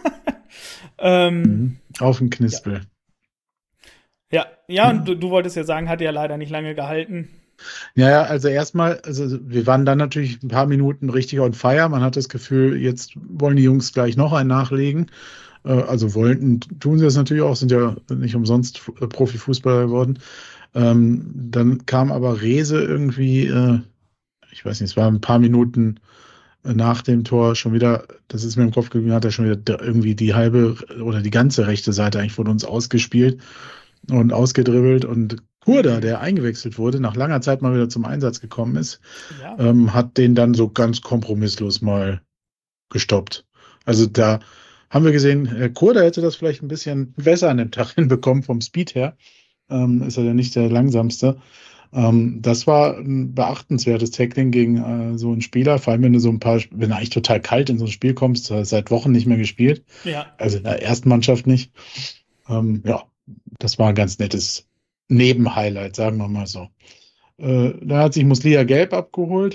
Auf den Knispel. Ja, und du wolltest ja sagen, hat ja leider nicht lange gehalten. Ja, also erstmal, wir waren dann natürlich ein paar Minuten richtig on fire. Man hat das Gefühl, jetzt wollen die Jungs gleich noch einen nachlegen. Also tun sie das natürlich auch, sind ja nicht umsonst Profifußballer geworden. Dann kam aber Rehse irgendwie, ich weiß nicht, es war ein paar Minuten nach dem Tor schon wieder, das ist mir im Kopf geblieben, hat er schon wieder irgendwie die halbe oder die ganze rechte Seite eigentlich von uns ausgespielt und ausgedribbelt. Und Kurda, der eingewechselt wurde, nach langer Zeit mal wieder zum Einsatz gekommen ist, hat den dann so ganz kompromisslos mal gestoppt. Also da haben wir gesehen, Kurda hätte das vielleicht ein bisschen besser an dem Tag hinbekommen vom Speed her. Ist er ja nicht der langsamste. Das war ein beachtenswertes Tackling gegen so einen Spieler, vor allem wenn du wenn du eigentlich total kalt in so ein Spiel kommst, seit Wochen nicht mehr gespielt. Ja. Also in der ersten Mannschaft nicht. Das war ein ganz nettes Nebenhighlight, sagen wir mal so. Da hat sich Muslia gelb abgeholt.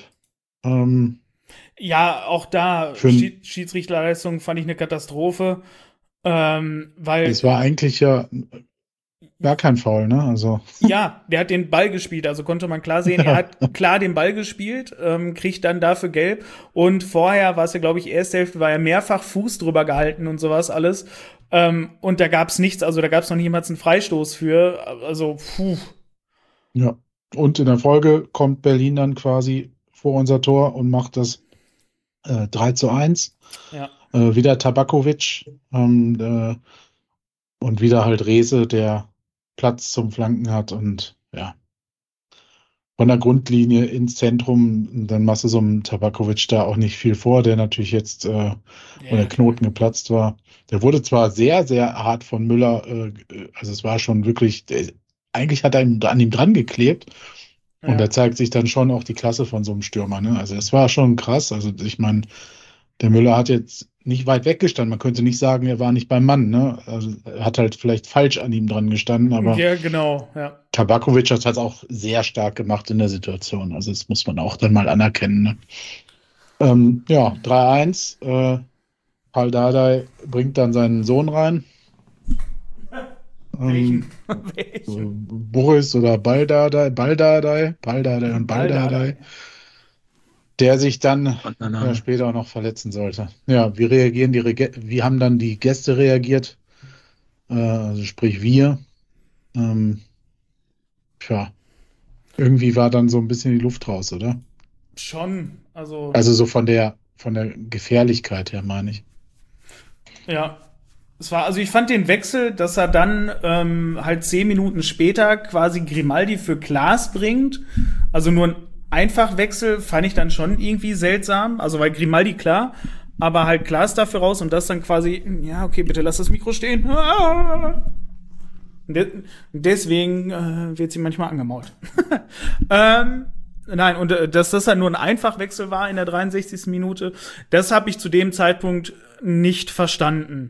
Ja, auch da Schiedsrichterleistung fand ich eine Katastrophe, weil es war eigentlich ja gar kein Foul, ne? Also ja, der hat den Ball gespielt, also konnte man klar sehen, er hat klar den Ball gespielt, kriegt dann dafür gelb und vorher war es ja, glaube ich, erste Hälfte war er mehrfach Fuß drüber gehalten und sowas alles und da gab's nichts, also da gab's noch niemals einen Freistoß für, also Ja, und in der Folge kommt Berlin dann quasi vor unser Tor und macht das 3-1. Ja. Wieder Tabakovic und wieder halt Rehse, der Platz zum Flanken hat und ja, von der Grundlinie ins Zentrum, dann machst du so einem Tabakovic da auch nicht viel vor, der natürlich jetzt, wo der Knoten geplatzt war. Der wurde zwar sehr, sehr hart von Müller, also es war schon wirklich, eigentlich hat er an ihm dran geklebt und da zeigt sich dann schon auch die Klasse von so einem Stürmer, ne? Also es war schon krass, also ich meine, der Müller hat jetzt nicht weit weggestanden. Man könnte nicht sagen, er war nicht beim Mann. Ne? Also, er hat halt vielleicht falsch an ihm dran gestanden. Aber ja, genau. Ja. Tabakovic hat es auch sehr stark gemacht in der Situation. Also das muss man auch dann mal anerkennen. Ne? 3-1. Pal Dardai bringt dann seinen Sohn rein. Welchen? Boris oder Baldadei und Baldadei. Der sich dann später auch noch verletzen sollte. Ja, wie haben dann die Gäste reagiert? Also sprich wir. Irgendwie war dann so ein bisschen die Luft raus, oder? Schon, also so von der Gefährlichkeit her, meine ich. Ja. Also ich fand den Wechsel, dass er dann halt 10 Minuten später quasi Grimaldi für Klaas bringt, also nur ein Einfachwechsel fand ich dann schon irgendwie seltsam. Also, weil Grimaldi klar, aber halt Klaas dafür raus und das dann quasi, ja, okay, bitte lass das Mikro stehen. Deswegen wird sie manchmal angemault. Nein, und dass das dann nur ein Einfachwechsel war in der 63. Minute, das habe ich zu dem Zeitpunkt nicht verstanden.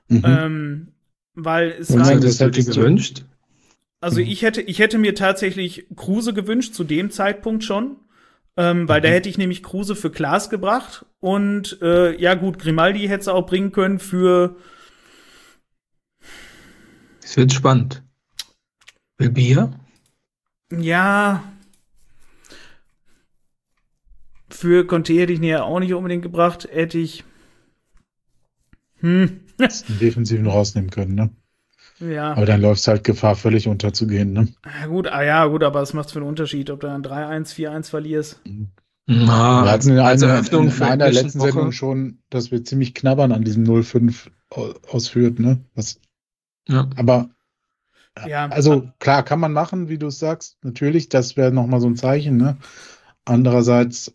Weil es war. Das hätte ich gewünscht. Also ich hätte mir tatsächlich Kruse gewünscht, zu dem Zeitpunkt schon, weil da hätte ich nämlich Kruse für Klaas gebracht und ja gut, Grimaldi hätte es auch bringen können für. Es wird spannend. Will Bier? Ja, für Conte hätte ich ihn ja auch nicht unbedingt gebracht. Hätte ich. Den Defensiven rausnehmen können, ne? Ja. Aber dann läuft es halt Gefahr, völlig unterzugehen, ne? Ja, gut, aber was macht's für einen Unterschied, ob du dann 3-1, 4-1 verlierst? Wir hatten in als einer, Eröffnung in für einer englische letzten Woche. Sendung schon, dass wir ziemlich knabbern an diesem 0-5 ausführt, ne? Ja. Aber Ja. also klar, kann man machen, wie du es sagst. Natürlich, das wäre nochmal so ein Zeichen, ne? Andererseits,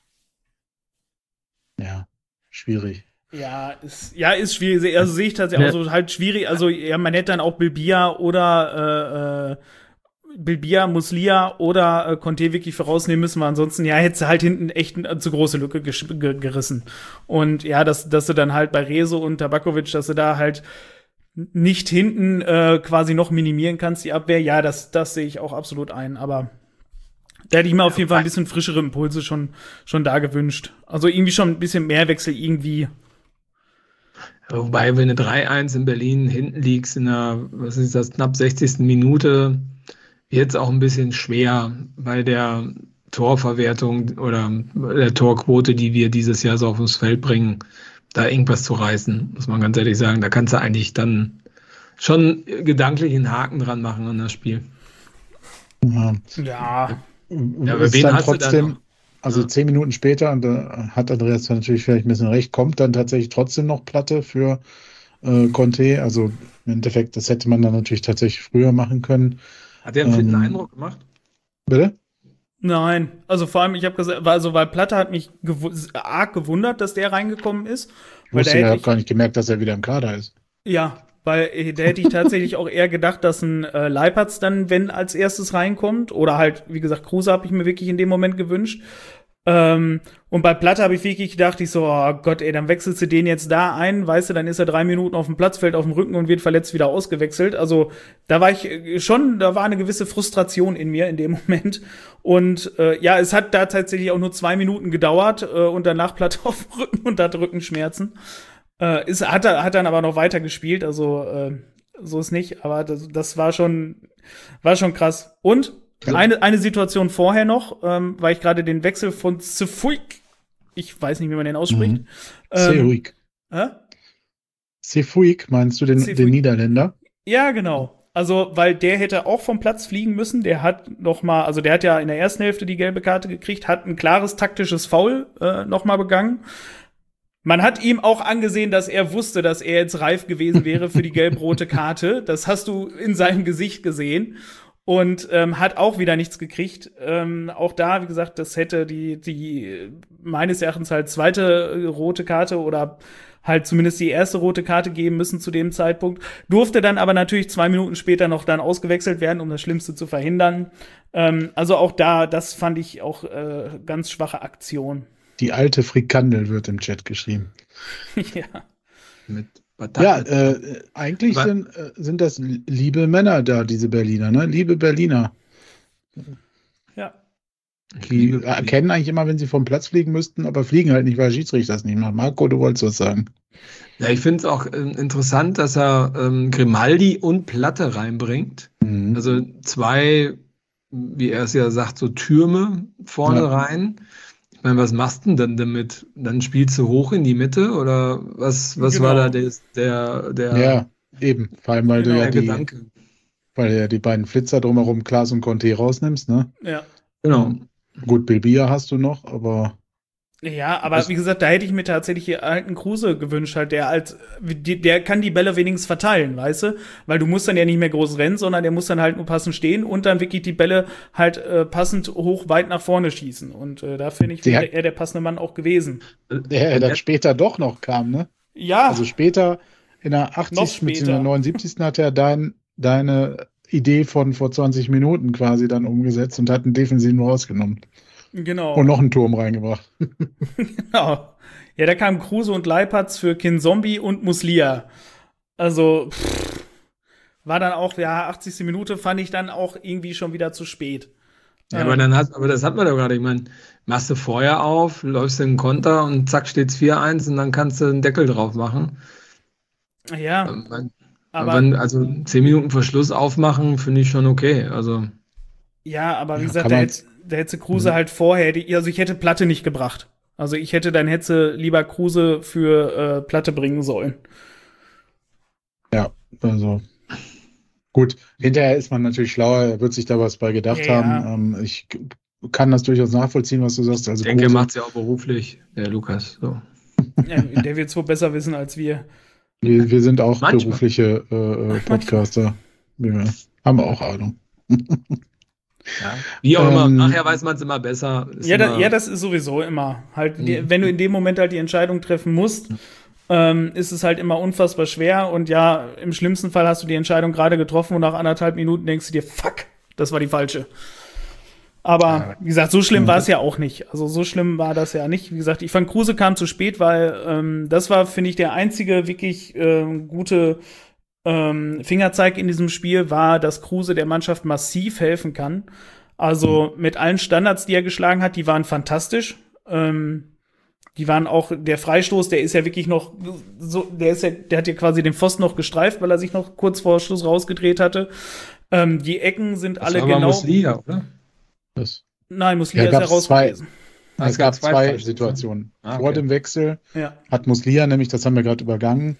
ja, schwierig. Ja, ist schwierig. Also sehe ich tatsächlich auch so halt schwierig. Also, ja, man hätte dann auch Bilbia oder Bilbia, Muslia oder Conte wirklich vorausnehmen müssen, weil ansonsten, ja, hätte halt hinten echt eine zu große Lücke gerissen. Und ja, dass du dann halt bei Rezo und Tabakovic, dass du da halt nicht hinten quasi noch minimieren kannst, die Abwehr, ja, das sehe ich auch absolut ein. Aber da hätte ich mir auf jeden Fall ein bisschen frischere Impulse schon da gewünscht. Also irgendwie schon ein bisschen mehr Wechsel irgendwie. Wobei, wenn du 3-1 in Berlin hinten liegst in der, was ist das, knapp 60. Minute, wird es auch ein bisschen schwer bei der Torverwertung oder der Torquote, die wir dieses Jahr so auf das Feld bringen, da irgendwas zu reißen, muss man ganz ehrlich sagen. Da kannst du eigentlich dann schon gedanklich einen Haken dran machen an das Spiel. Ja. Ja. Aber Ist wen dann hast du dann trotzdem, noch? also 10 Minuten später, und da hat Andreas natürlich vielleicht ein bisschen recht, kommt dann tatsächlich trotzdem noch Platte für Conte. Also im Endeffekt, das hätte man dann natürlich tatsächlich früher machen können. Hat der einen fitten Eindruck gemacht? Bitte? Nein, also vor allem, ich habe gesagt, weil Platte hat mich arg gewundert, dass der reingekommen ist. Ich wusste, er hat gar nicht gemerkt, dass er wieder im Kader ist. Ja, weil da hätte ich tatsächlich auch eher gedacht, dass ein Leipertz dann, wenn als erstes reinkommt, oder halt, wie gesagt, Kruse habe ich mir wirklich in dem Moment gewünscht. Und bei Platte habe ich wirklich gedacht, oh Gott, ey, dann wechselst du den jetzt da ein, weißt du, dann ist er 3 Minuten auf dem Platz, fällt auf dem Rücken und wird verletzt wieder ausgewechselt. Also da war eine gewisse Frustration in mir in dem Moment. Und ja, es hat da tatsächlich auch nur 2 Minuten gedauert und danach Platte auf dem Rücken und hat Rückenschmerzen. Hat dann aber noch weiter gespielt, also so ist nicht, aber das war schon krass. Und eine Situation vorher noch, weil ich gerade den Wechsel von Cefuig, ich weiß nicht, wie man den ausspricht. Cefuig. Cefuig, meinst du den Niederländer? Ja, genau. Also, weil der hätte auch vom Platz fliegen müssen. Der hat der hat ja in der ersten Hälfte die gelbe Karte gekriegt, hat ein klares taktisches Foul noch mal begangen. Man hat ihm auch angesehen, dass er wusste, dass er jetzt reif gewesen wäre für die gelb-rote Karte. Das hast du in seinem Gesicht gesehen. Und hat auch wieder nichts gekriegt. Auch da, wie gesagt, das hätte die meines Erachtens halt zweite rote Karte oder halt zumindest die erste rote Karte geben müssen zu dem Zeitpunkt. Durfte dann aber natürlich 2 Minuten später noch dann ausgewechselt werden, um das Schlimmste zu verhindern. Also auch da, das fand ich auch ganz schwache Aktion. Die alte Frikandel wird im Chat geschrieben. Ja. Mit Ja, eigentlich sind das liebe Männer da, diese Berliner, ne? Liebe Berliner. Ja. Die erkennen eigentlich immer, wenn sie vom Platz fliegen müssten, aber fliegen halt nicht, weil Schiedsrichter das nicht macht. Marco, du wolltest was sagen. Ja, ich finde es auch interessant, dass er Grimaldi und Platte reinbringt. Mhm. Also 2, wie er es ja sagt, so Türme vorne rein. Ich meine, was machst du denn dann damit? Dann spielst du hoch in die Mitte oder was Genau. war da der Ja, eben. Vor allem, weil du ja Gedanke? weil du ja die beiden Flitzer drumherum, Klaas und Conte, rausnimmst, ne? Ja. Genau. Gut, Bilbia hast du noch, aber Ja, aber wie gesagt, da hätte ich mir tatsächlich hier halt einen Kruse gewünscht, halt, der kann die Bälle wenigstens verteilen, weißt du? Weil du musst dann ja nicht mehr groß rennen, sondern der muss dann halt nur passend stehen und dann wirklich die Bälle halt passend hoch weit nach vorne schießen. Und da finde ich, wäre er der passende Mann auch gewesen. der dann später doch noch kam, ne? Ja. Also später, in der 80. bzw. 79. hat er deine Idee von vor 20 Minuten quasi dann umgesetzt und hat einen Defensiven rausgenommen. Genau. Und noch einen Turm reingebracht. Genau. Ja, da kamen Kruse und Leipertz für Kinzombie und Muslia. Also, war dann auch, 80. Minute fand ich dann auch irgendwie schon wieder zu spät. Ja, aber das hat man doch gerade. Ich meine, machst du Feuer auf, läufst in den Konter und zack, steht's 4-1 und dann kannst du einen Deckel drauf machen. Ja. Aber also 10 Minuten vor Schluss aufmachen, finde ich schon okay. Also. Ja, aber wie Ja, gesagt, kann da man- hätte Kruse halt vorher, also ich hätte Platte nicht gebracht. Also ich hätte dann hätte lieber Kruse für Platte bringen sollen. Ja, also gut. Hinterher ist man natürlich schlauer, er wird sich da was bei gedacht Ja, ja. haben. Ich kann das durchaus nachvollziehen, was du sagst. Also Ich denke, er Kruse, macht es ja auch beruflich, der Lukas. So. Der wird es wohl besser wissen als wir. wir sind auch Manchmal. berufliche Podcaster. Wir haben auch Ahnung. Ja. Wie auch immer, Ähm, nachher weiß man es immer besser. Ist Ja, immer, das ist sowieso immer. Halt, Mhm. wenn du in dem Moment halt die Entscheidung treffen musst, ist es halt immer unfassbar schwer. Und ja, im schlimmsten Fall hast du die Entscheidung gerade getroffen und nach 1,5 Minuten denkst du dir, fuck, das war die falsche. Aber wie gesagt, so schlimm war es ja auch nicht. Also so schlimm war das ja nicht. Wie gesagt, ich fand, Kruse kam zu spät, weil das war, finde ich, der einzige wirklich gute Fingerzeig in diesem Spiel war, dass Kruse der Mannschaft massiv helfen kann. Also mit allen Standards, die er geschlagen hat, die waren fantastisch. Die waren auch, der Freistoß, der ist ja wirklich noch so, der hat ja quasi den Pfosten noch gestreift, weil er sich noch kurz vor Schluss rausgedreht hatte. Die Ecken sind das alle war aber genau. Muslia, oder? das, Nein, Muslia Ja, ist ja gab's raus zwei. gewesen. Es gab zwei Freistöße. Situationen. Ah, Vor okay. dem Wechsel Ja. hat Muslia nämlich, das haben wir gerade übergangen,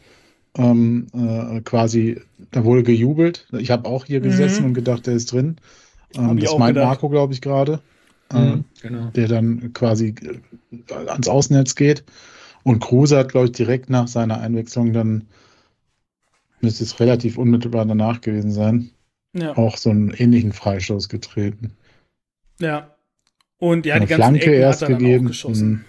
quasi da wohl gejubelt. Ich habe auch hier gesessen und gedacht, der ist drin. Hab ich Das auch meint gedacht. Marco, glaube ich, gerade. Genau. Der dann quasi ans Außennetz geht. Und Kruse hat, glaube ich, direkt nach seiner Einwechslung dann, müsste es relativ unmittelbar danach gewesen sein, Ja. auch so einen ähnlichen Freistoß getreten. Ja. Und ja, Eine die ganzen Flanke Ecken erst hat er dann gegeben. auch geschossen.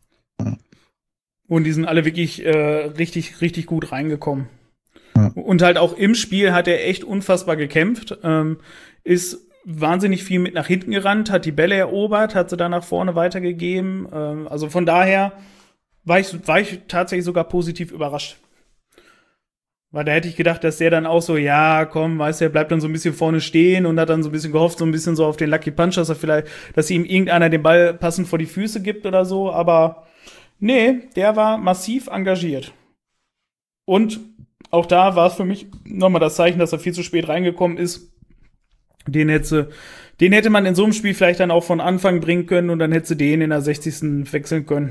Und die sind alle wirklich richtig, richtig gut reingekommen. Ja. Und halt auch im Spiel hat er echt unfassbar gekämpft. Ist wahnsinnig viel mit nach hinten gerannt, hat die Bälle erobert, hat sie dann nach vorne weitergegeben. Also von daher war ich tatsächlich sogar positiv überrascht. Weil da hätte ich gedacht, dass der dann auch so, ja, komm, weißt du, er bleibt dann so ein bisschen vorne stehen und hat dann so ein bisschen gehofft, so ein bisschen so auf den Lucky Punch, dass ihm irgendeiner den Ball passend vor die Füße gibt oder so. Aber nee, der war massiv engagiert. Und auch da war es für mich nochmal das Zeichen, dass er viel zu spät reingekommen ist. Den hätte man in so einem Spiel vielleicht dann auch von Anfang bringen können und dann hätte sie den in der 60. wechseln können.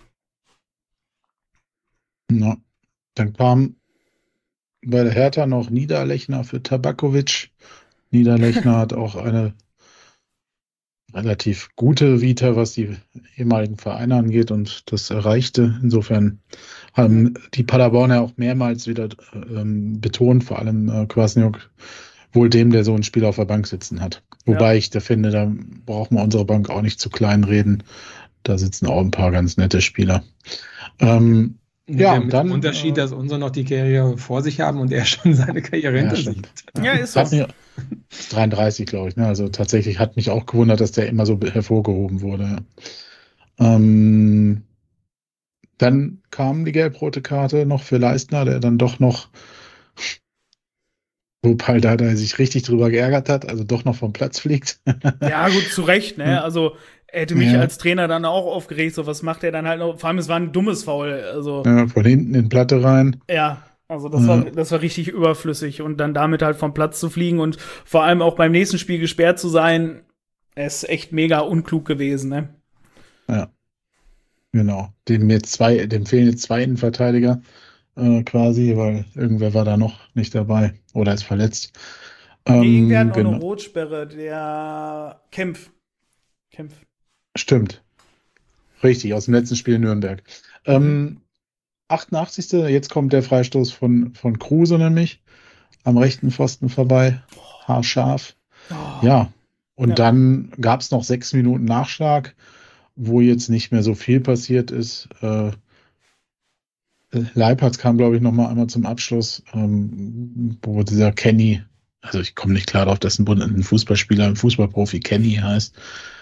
Ja. Dann kam bei der Hertha noch Niederlechner für Tabakovic. Niederlechner hat auch eine relativ gute Vita, was die ehemaligen Vereine angeht und das erreichte. Insofern haben die Paderborner auch mehrmals wieder betont, vor allem Kwasniok, wohl dem, der so ein Spiel auf der Bank sitzen hat. Wobei ich da finde, da brauchen wir unsere Bank auch nicht zu klein reden. Da sitzen auch ein paar ganz nette Spieler. Ja, mit dann dem Unterschied, dass unsere noch die Karriere vor sich haben und er schon seine Karriere hinter sich hat. Ja, ist so. Hat mich, ist 33, glaube ich. Ne? Also tatsächlich hat mich auch gewundert, dass der immer so hervorgehoben wurde. Dann kam die gelb-rote Karte noch für Leistner, der dann doch noch, wobei da er sich richtig drüber geärgert hat, also doch noch vom Platz fliegt. Ja, gut, zu Recht, ne? Also, er hätte mich als Trainer dann auch aufgeregt, so was macht er dann halt noch. Vor allem, es war ein dummes Foul. Also, Ja, von hinten in Platte rein. ja, also das war richtig überflüssig. Und dann damit halt vom Platz zu fliegen und vor allem auch beim nächsten Spiel gesperrt zu sein, ist echt mega unklug gewesen, ne? Ja, genau. Dem fehlen jetzt zwei Innenverteidiger quasi, weil irgendwer war da noch nicht dabei oder ist verletzt. Irgendwer hat noch Genau. eine Rotsperre, der Kempf. Stimmt. Richtig, aus dem letzten Spiel in Nürnberg. 88. Jetzt kommt der Freistoß von Kruse nämlich am rechten Pfosten vorbei. Haarscharf. Oh. Ja, und Ja. dann gab es noch 6 Minuten Nachschlag, wo jetzt nicht mehr so viel passiert ist. Leipertz kam, glaube ich, noch mal einmal zum Abschluss, wo dieser Kenny, also ich komme nicht klar darauf, dass ein Fußballspieler, ein Fußballprofi Kenny heißt.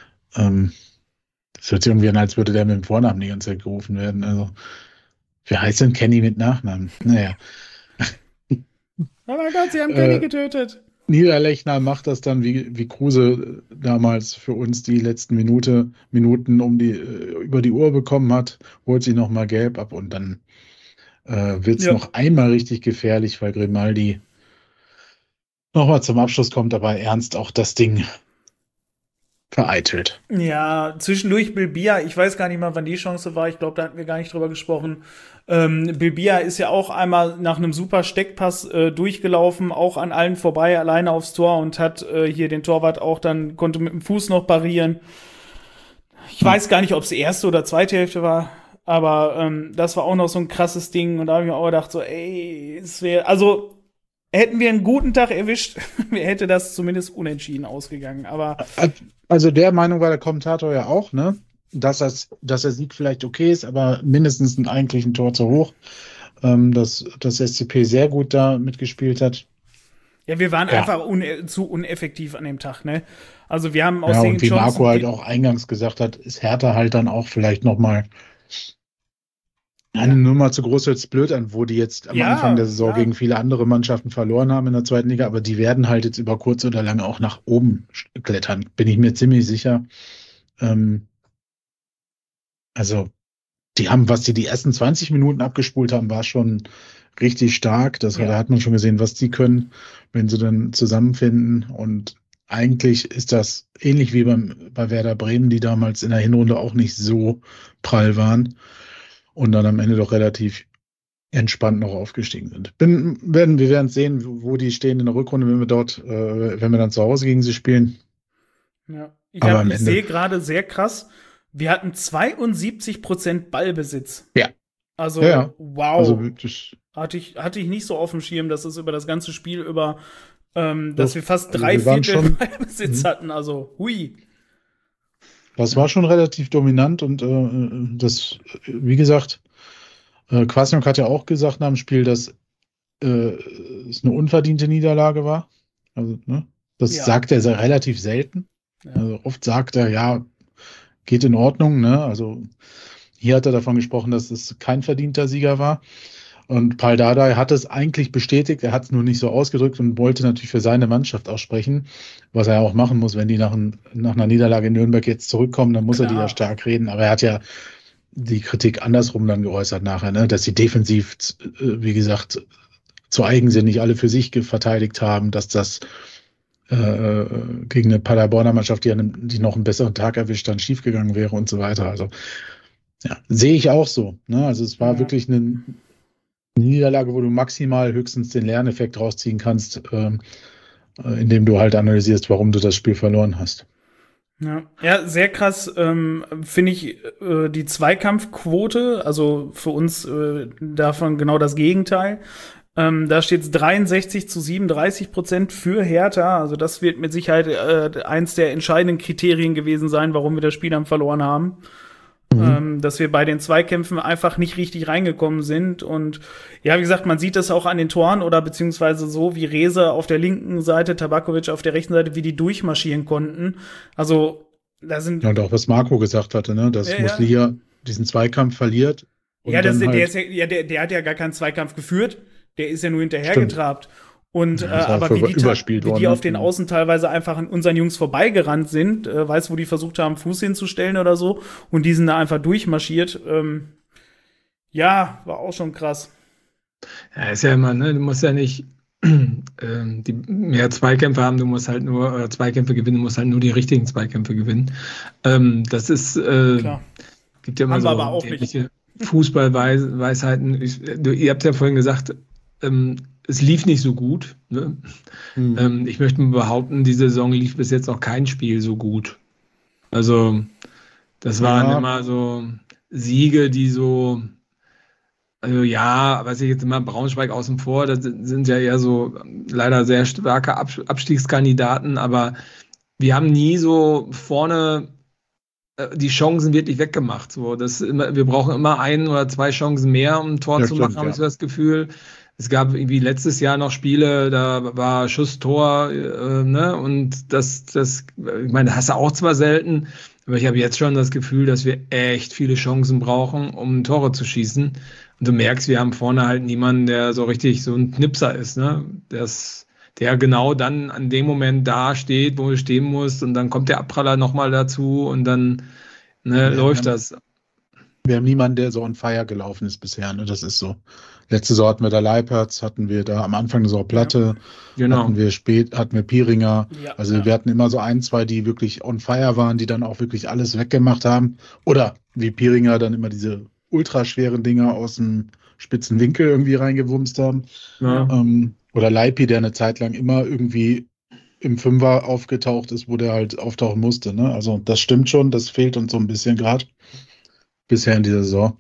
Das hört sich irgendwie an, als würde der mit dem Vornamen die ganze Zeit gerufen werden. Also, wer heißt denn Kenny mit Nachnamen? Naja. Oh mein Gott, sie haben Kenny getötet. Niederlechner macht das dann wie Kruse damals für uns die letzten Minuten über die Uhr bekommen hat, holt sich nochmal gelb ab und dann wird es noch einmal richtig gefährlich, weil Grimaldi nochmal zum Abschluss kommt, aber ernst auch das Ding vereitelt. Ja, zwischendurch Bilbia, ich weiß gar nicht mal, wann die Chance war. Ich glaube, da hatten wir gar nicht drüber gesprochen. Bilbia ist ja auch einmal nach einem super Steckpass durchgelaufen, auch an allen vorbei, alleine aufs Tor und hat hier den Torwart auch dann, konnte mit dem Fuß noch parieren. Ich weiß gar nicht, ob es die erste oder zweite Hälfte war, aber das war auch noch so ein krasses Ding. Und da habe ich mir auch gedacht, so, ey, es wäre, also hätten wir einen guten Tag erwischt, hätte das zumindest unentschieden ausgegangen. Aber also der Meinung war der Kommentator ja auch, ne? Dass der Sieg vielleicht okay ist, aber mindestens eigentlich ein Tor zu hoch. Dass das SCP sehr gut da mitgespielt hat. ja, wir waren einfach zu uneffektiv an dem Tag, ne? Also wir haben aus Ja, den und wie Chancen, Marco halt auch eingangs gesagt hat, ist Hertha halt dann auch vielleicht nochmal eine Nummer zu groß, hört es blöd an, wo die jetzt am Anfang der Saison gegen viele andere Mannschaften verloren haben in der zweiten Liga, aber die werden halt jetzt über kurz oder lang auch nach oben klettern, bin ich mir ziemlich sicher. Also, die haben, was die ersten 20 Minuten abgespult haben, war schon richtig stark. Da hat man schon gesehen, was die können, wenn sie dann zusammenfinden. Und eigentlich ist das ähnlich wie bei Werder Bremen, die damals in der Hinrunde auch nicht so prall waren und dann am Ende doch relativ entspannt noch aufgestiegen sind. Wir werden sehen, wo die stehen in der Rückrunde, wenn wir dann zu Hause gegen sie spielen. Ja. Ich sehe gerade sehr krass, wir hatten 72% Ballbesitz. Ja. Also, wow. Also wirklich. Hatte ich nicht so auf dem Schirm, dass es über das ganze Spiel dass wir fast also 3/4 Ballbesitz hatten. Also, hui. Das war schon relativ dominant und das, wie gesagt, Kwasniok hat ja auch gesagt nach dem Spiel, dass es eine unverdiente Niederlage war. Also, ne? Das sagt er relativ selten. Ja. Also oft sagt er, ja, geht in Ordnung, ne? Also hier hat er davon gesprochen, dass es kein verdienter Sieger war. Und Pal Dardai hat es eigentlich bestätigt, er hat es nur nicht so ausgedrückt und wollte natürlich für seine Mannschaft aussprechen, was er auch machen muss, wenn die nach einer Niederlage in Nürnberg jetzt zurückkommen, dann muss er die ja stark reden. Aber er hat ja die Kritik andersrum dann geäußert nachher, ne? Dass sie defensiv, wie gesagt, zu eigensinnig alle für sich verteidigt haben, dass das gegen eine Paderborner Mannschaft, die noch einen besseren Tag erwischt, dann schiefgegangen wäre und so weiter. Also ja, sehe ich auch so. Ne? Also es war wirklich eine Niederlage, wo du maximal höchstens den Lerneffekt rausziehen kannst, indem du halt analysierst, warum du das Spiel verloren hast. Ja, sehr krass finde ich die Zweikampfquote, also für uns davon genau das Gegenteil. Da steht es 63-37% für Hertha. Also das wird mit Sicherheit eins der entscheidenden Kriterien gewesen sein, warum wir das Spiel dann verloren haben. Dass wir bei den Zweikämpfen einfach nicht richtig reingekommen sind. Und ja, wie gesagt, man sieht das auch an den Toren oder beziehungsweise so, wie Reza auf der linken Seite, Tabakovic auf der rechten Seite, wie die durchmarschieren konnten. Also da sind... Ja, und auch was Marco gesagt hatte, ne? Dass Muslia diesen Zweikampf verliert. Ja, der hat ja gar keinen Zweikampf geführt. Der ist ja nur hinterhergetrabt. Und aber wie die auf den Außen teilweise einfach an unseren Jungs vorbeigerannt sind, weißt du, wo die versucht haben, Fuß hinzustellen oder so, und die sind da einfach durchmarschiert. Ja, war auch schon krass. Ja, ist ja immer, ne? Du musst ja nicht die mehr Zweikämpfe haben, du musst halt nur Zweikämpfe gewinnen, du musst halt nur die richtigen Zweikämpfe gewinnen. Das ist klar. Gibt ja immer so aber auch nicht. Fußballweisheiten. Ihr habt ja vorhin gesagt, es lief nicht so gut. Ne? Ich möchte mal behaupten, diese Saison lief bis jetzt noch kein Spiel so gut. Also das waren immer so Siege, die so, also ja, weiß ich jetzt immer, Braunschweig außen vor, das sind ja eher so leider sehr starke Abstiegskandidaten, aber wir haben nie so vorne die Chancen wirklich weggemacht. So, wir brauchen immer 1 oder 2 Chancen mehr, um ein Tor zu machen, habe ich so das Gefühl. Es gab irgendwie letztes Jahr noch Spiele, da war Schuss-Tor, ne? Und das, ich meine, das hast du auch zwar selten, aber ich habe jetzt schon das Gefühl, dass wir echt viele Chancen brauchen, um Tore zu schießen. Und du merkst, wir haben vorne halt niemanden, der so richtig so ein Knipser ist, ne? Der genau dann an dem Moment da steht, wo du stehen musst, und dann kommt der Abpraller nochmal dazu und dann läuft das. Wir haben niemanden, der so on fire gelaufen ist bisher, ne? Das ist so. Letzte Saison hatten wir da Leipertz, hatten wir da am Anfang der Saison Platte, Genau. hatten wir Pieringer. Ja, Also ja. wir hatten immer so ein, zwei, die wirklich on fire waren, die dann auch wirklich alles weggemacht haben. Oder wie Pieringer dann immer diese ultraschweren Dinger aus dem spitzen Winkel irgendwie reingewumst haben. Ja. Oder Leipi, der eine Zeit lang immer irgendwie im Fünfer aufgetaucht ist, wo der halt auftauchen musste. Ne? Also das stimmt schon, das fehlt uns so ein bisschen gerade bisher in dieser Saison.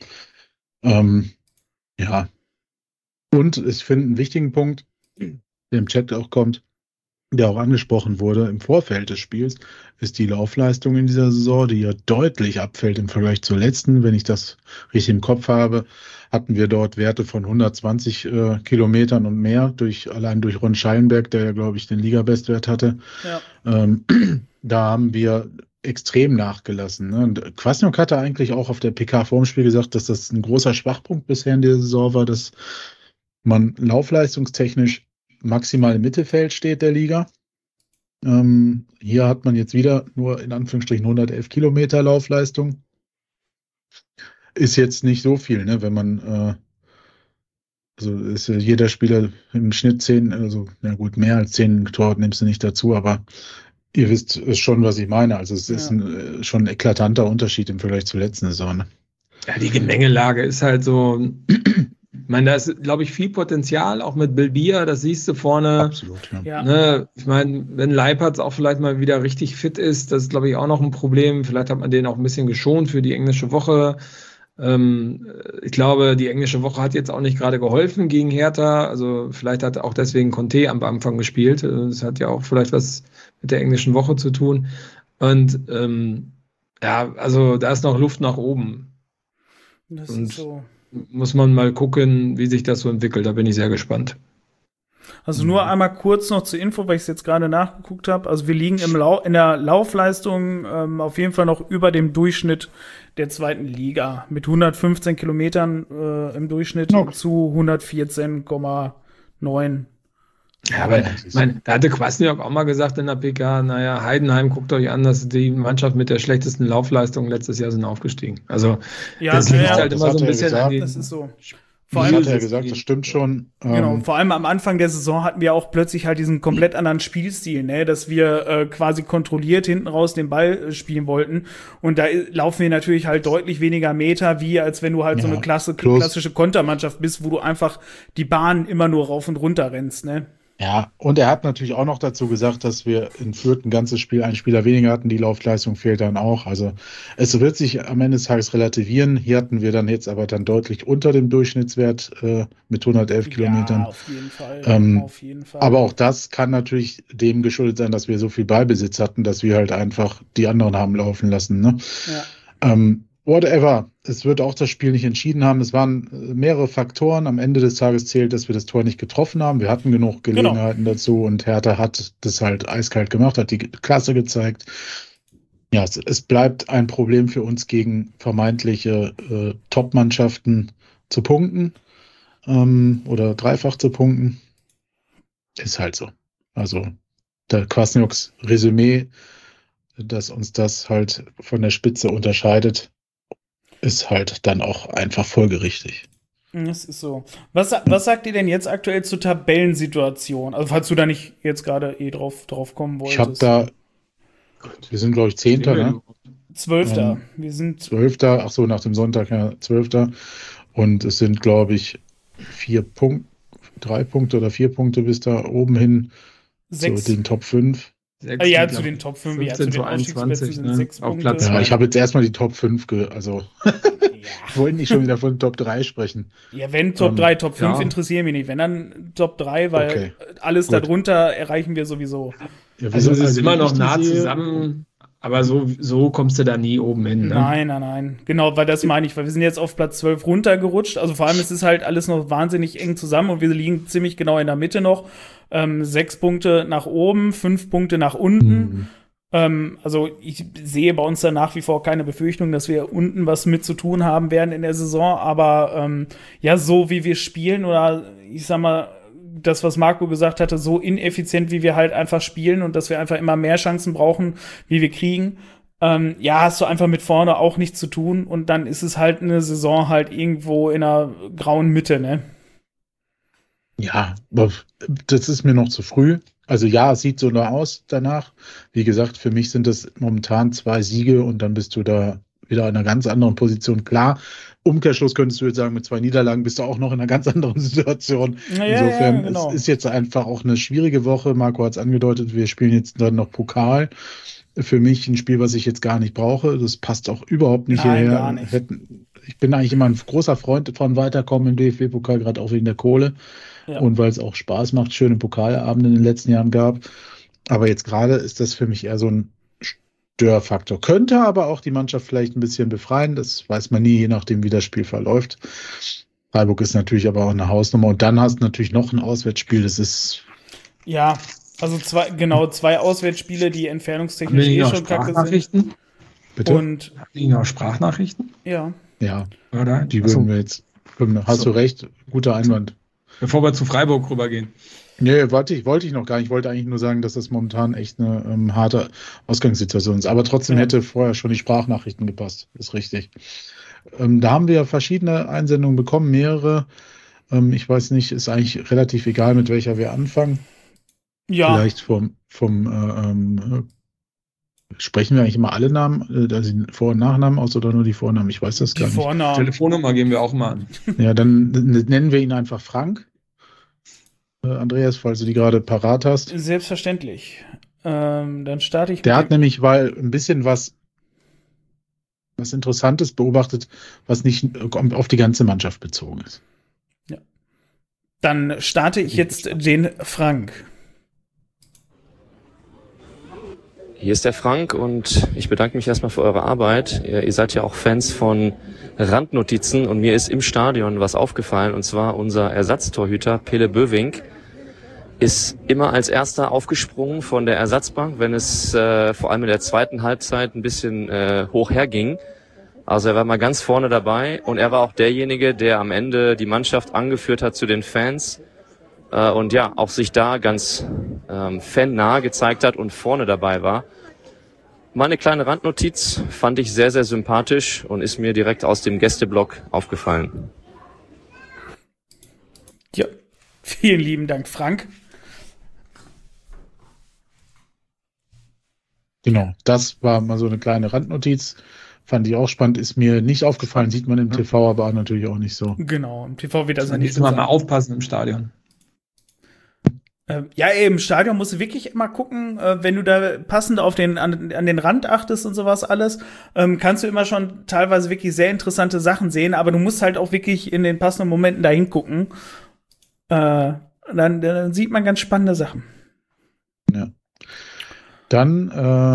Ja. Und ich finde einen wichtigen Punkt, der im Chat auch kommt, der auch angesprochen wurde im Vorfeld des Spiels, ist die Laufleistung in dieser Saison, die ja deutlich abfällt im Vergleich zur letzten. Wenn ich das richtig im Kopf habe, hatten wir dort Werte von 120 Kilometern und mehr, allein durch Ron Schallenberg, der ja, glaube ich, den Ligabestwert hatte. Ja. Da haben wir extrem nachgelassen. Ne? Und Kwasniok hatte eigentlich auch auf der PK vorm Spiel gesagt, dass das ein großer Schwachpunkt bisher in der Saison war, dass man laufleistungstechnisch maximal im Mittelfeld steht der Liga. Hier hat man jetzt wieder nur in Anführungsstrichen 111 Kilometer Laufleistung. Ist jetzt nicht so viel, ne? Wenn man, also ist ja jeder Spieler im Schnitt 10, also na gut, mehr als 10 Torhüter nimmst du nicht dazu, aber ihr wisst schon, was ich meine. Also es ist schon ein eklatanter Unterschied im Vergleich zur letzten Saison. Ne? Ja, die Gemengelage ist halt so. Ich meine, da ist, glaube ich, viel Potenzial, auch mit Bilbia, das siehst du vorne. Absolut, ja. Ja. Ne? Ich meine, wenn Leipertz auch vielleicht mal wieder richtig fit ist, das ist, glaube ich, auch noch ein Problem. Vielleicht hat man den auch ein bisschen geschont für die englische Woche. Ich glaube, die englische Woche hat jetzt auch nicht gerade geholfen gegen Hertha. Also vielleicht hat auch deswegen Conte am Anfang gespielt. Das hat ja auch vielleicht was mit der englischen Woche zu tun. Und ja, also da ist noch Luft nach oben. Das Und ist so. muss man mal gucken, wie sich das so entwickelt. Da bin ich sehr gespannt. Also nur einmal kurz noch zur Info, weil ich es jetzt gerade nachgeguckt habe. Also wir liegen in der Laufleistung auf jeden Fall noch über dem Durchschnitt der zweiten Liga mit 115 Kilometern im Durchschnitt zu 114,9. Ja, aber ich meine, da hatte Kwasniok auch mal gesagt in der PK, naja, Heidenheim, guckt euch an, dass die Mannschaft mit der schlechtesten Laufleistung letztes Jahr sind aufgestiegen. Also Ja, das liegt halt das immer hat so ein er bisschen gesagt. an den, Das ist so. Vor Vor allem allem, hat er gesagt, das stimmt schon. genau, vor allem am Anfang der Saison hatten wir auch plötzlich halt diesen komplett anderen Spielstil, ne, dass wir quasi kontrolliert hinten raus den Ball spielen wollten. Und da laufen wir natürlich halt deutlich weniger Meter, wie als wenn du halt so eine klassische Kontermannschaft bist, wo du einfach die Bahn immer nur rauf und runter rennst, ne? Ja, und er hat natürlich auch noch dazu gesagt, dass wir in Fürth ein ganzes Spiel einen Spieler weniger hatten. Die Laufleistung fehlt dann auch. Also es wird sich am Ende des Tages relativieren. Hier hatten wir dann jetzt aber dann deutlich unter dem Durchschnittswert mit 111 Kilometern. Auf jeden Fall. Auf jeden Fall. Aber auch das kann natürlich dem geschuldet sein, dass wir so viel Ballbesitz hatten, dass wir halt einfach die anderen haben laufen lassen. Ne? Ja. Whatever. Es wird auch das Spiel nicht entschieden haben. Es waren mehrere Faktoren. Am Ende des Tages zählt, dass wir das Tor nicht getroffen haben. Wir hatten genug Gelegenheiten dazu und Hertha hat das halt eiskalt gemacht, hat die Klasse gezeigt. Ja, es bleibt ein Problem für uns gegen vermeintliche Top-Mannschaften zu punkten oder dreifach zu punkten. Ist halt so. Also der Kwasnioks Resümee, dass uns das halt von der Spitze unterscheidet, ist halt dann auch einfach folgerichtig. Das ist so. Was sagt ihr denn jetzt aktuell zur Tabellensituation? Also falls du da nicht jetzt gerade drauf kommen wolltest. Ich habe da, wir sind glaube ich 10. Ne? 12. Wir sind 12. Ach so, nach dem Sonntag, ja, 12. Und es sind glaube ich 3 Punkte oder 4 Punkte bis da oben hin 6. zu den Top 5. Ja, zu den Top 5, ja, zu den Aufstiegsplätzen sind 6 auf Punkte. Platz Ja, ich habe jetzt erstmal die Top 5, also ich wollte nicht schon wieder von Top 3 sprechen. Ja, wenn Top 3, Top 5 ja. interessieren mich nicht. Wenn dann Top 3, weil Okay. alles Gut. darunter erreichen wir sowieso. Ja, Also es ist immer noch ich nah die sehe- zusammen, aber so kommst du da nie oben hin. Ne? Nein. Genau, weil das meine ich, weil wir sind jetzt auf Platz 12 runtergerutscht. Also vor allem ist es halt alles noch wahnsinnig eng zusammen und wir liegen ziemlich genau in der Mitte noch. 6 Punkte nach oben, 5 Punkte nach unten. Also ich sehe bei uns da nach wie vor keine Befürchtung, dass wir unten was mit zu tun haben werden in der Saison. Aber ja, so wie wir spielen oder ich sag mal, das, was Marco gesagt hatte, so ineffizient, wie wir halt einfach spielen und dass wir einfach immer mehr Chancen brauchen, wie wir kriegen, ja, hast du einfach mit vorne auch nichts zu tun und dann ist es halt eine Saison halt irgendwo in einer grauen Mitte, ne? Ja, aber das ist mir noch zu früh. Also ja, es sieht so nur aus danach. Wie gesagt, für mich sind das momentan 2 Siege und dann bist du da wieder in einer ganz anderen Position. Klar, Umkehrschluss könntest du jetzt sagen, mit 2 Niederlagen bist du auch noch in einer ganz anderen Situation. Ja, Insofern, es genau. ist jetzt einfach auch eine schwierige Woche. Marco hat es angedeutet, wir spielen jetzt dann noch Pokal. Für mich ein Spiel, was ich jetzt gar nicht brauche. Das passt auch überhaupt nicht Nein, hierher. gar nicht. Ich bin eigentlich immer ein großer Freund von Weiterkommen im DFB-Pokal, gerade auch wegen der Kohle. Ja. Und weil es auch Spaß macht, schöne Pokalabende in den letzten Jahren gab. Aber jetzt gerade ist das für mich eher so ein Störfaktor. Könnte aber auch die Mannschaft vielleicht ein bisschen befreien. Das weiß man nie, je nachdem, wie das Spiel verläuft. Freiburg ist natürlich aber auch eine Hausnummer. Und dann hast du natürlich noch ein Auswärtsspiel. Das ist. Ja, also zwei Auswärtsspiele, die Haben entfernungstechnisch wir nicht noch schon kacke sind. Sprachnachrichten? Bitte? Und Haben wir nicht noch Sprachnachrichten? ja, Ja, Oder? die Achso, würden wir jetzt. Hast du recht, guter Einwand. bevor wir zu Freiburg rübergehen. Nee, wollte ich noch gar nicht. Ich wollte eigentlich nur sagen, dass das momentan echt eine harte Ausgangssituation ist. Aber trotzdem Ja. hätte vorher schon die Sprachnachrichten gepasst. Ist richtig. Da haben wir verschiedene Einsendungen bekommen, mehrere. Ich weiß nicht, ist eigentlich relativ egal, mit welcher wir anfangen. ja, Vielleicht sprechen wir eigentlich immer alle Namen, also Vor- und Nachnamen aus oder nur die Vornamen? Ich weiß das die gar nicht. Vornamen. Telefonnummer geben wir auch mal an. Ja, dann nennen wir ihn einfach Frank. Andreas, falls du die gerade parat hast. Selbstverständlich. Dann starte ich Der mit hat nämlich ein bisschen was Interessantes beobachtet, was nicht auf die ganze Mannschaft bezogen ist. Dann starte ich jetzt den Frank. Hier ist der Frank und ich bedanke mich erstmal für eure Arbeit. Ihr seid ja auch Fans von Randnotizen und mir ist im Stadion was aufgefallen, und zwar unser Ersatztorhüter Pele Böwing ist immer als erster aufgesprungen von der Ersatzbank, wenn es vor allem in der zweiten Halbzeit ein bisschen hoch herging. Also er war mal ganz vorne dabei und er war auch derjenige, der am Ende die Mannschaft angeführt hat zu den Fans und ja, auch sich da ganz fannah gezeigt hat und vorne dabei war. Meine kleine Randnotiz fand ich sehr, sehr sympathisch und ist mir direkt aus dem Gästeblock aufgefallen. Ja, vielen lieben Dank, Frank. Genau, das war mal so eine kleine Randnotiz. Fand ich auch spannend, ist mir nicht aufgefallen, sieht man im TV aber natürlich auch nicht so. Genau, im TV wird das Also nicht nächstes Mal aufpassen im Stadion. Ja, im Stadion musst du wirklich immer gucken, wenn du da passend an den Rand achtest und sowas alles, kannst du immer schon teilweise wirklich sehr interessante Sachen sehen, aber du musst halt auch wirklich in den passenden Momenten da hingucken. Dann sieht man ganz spannende Sachen. Ja. Dann,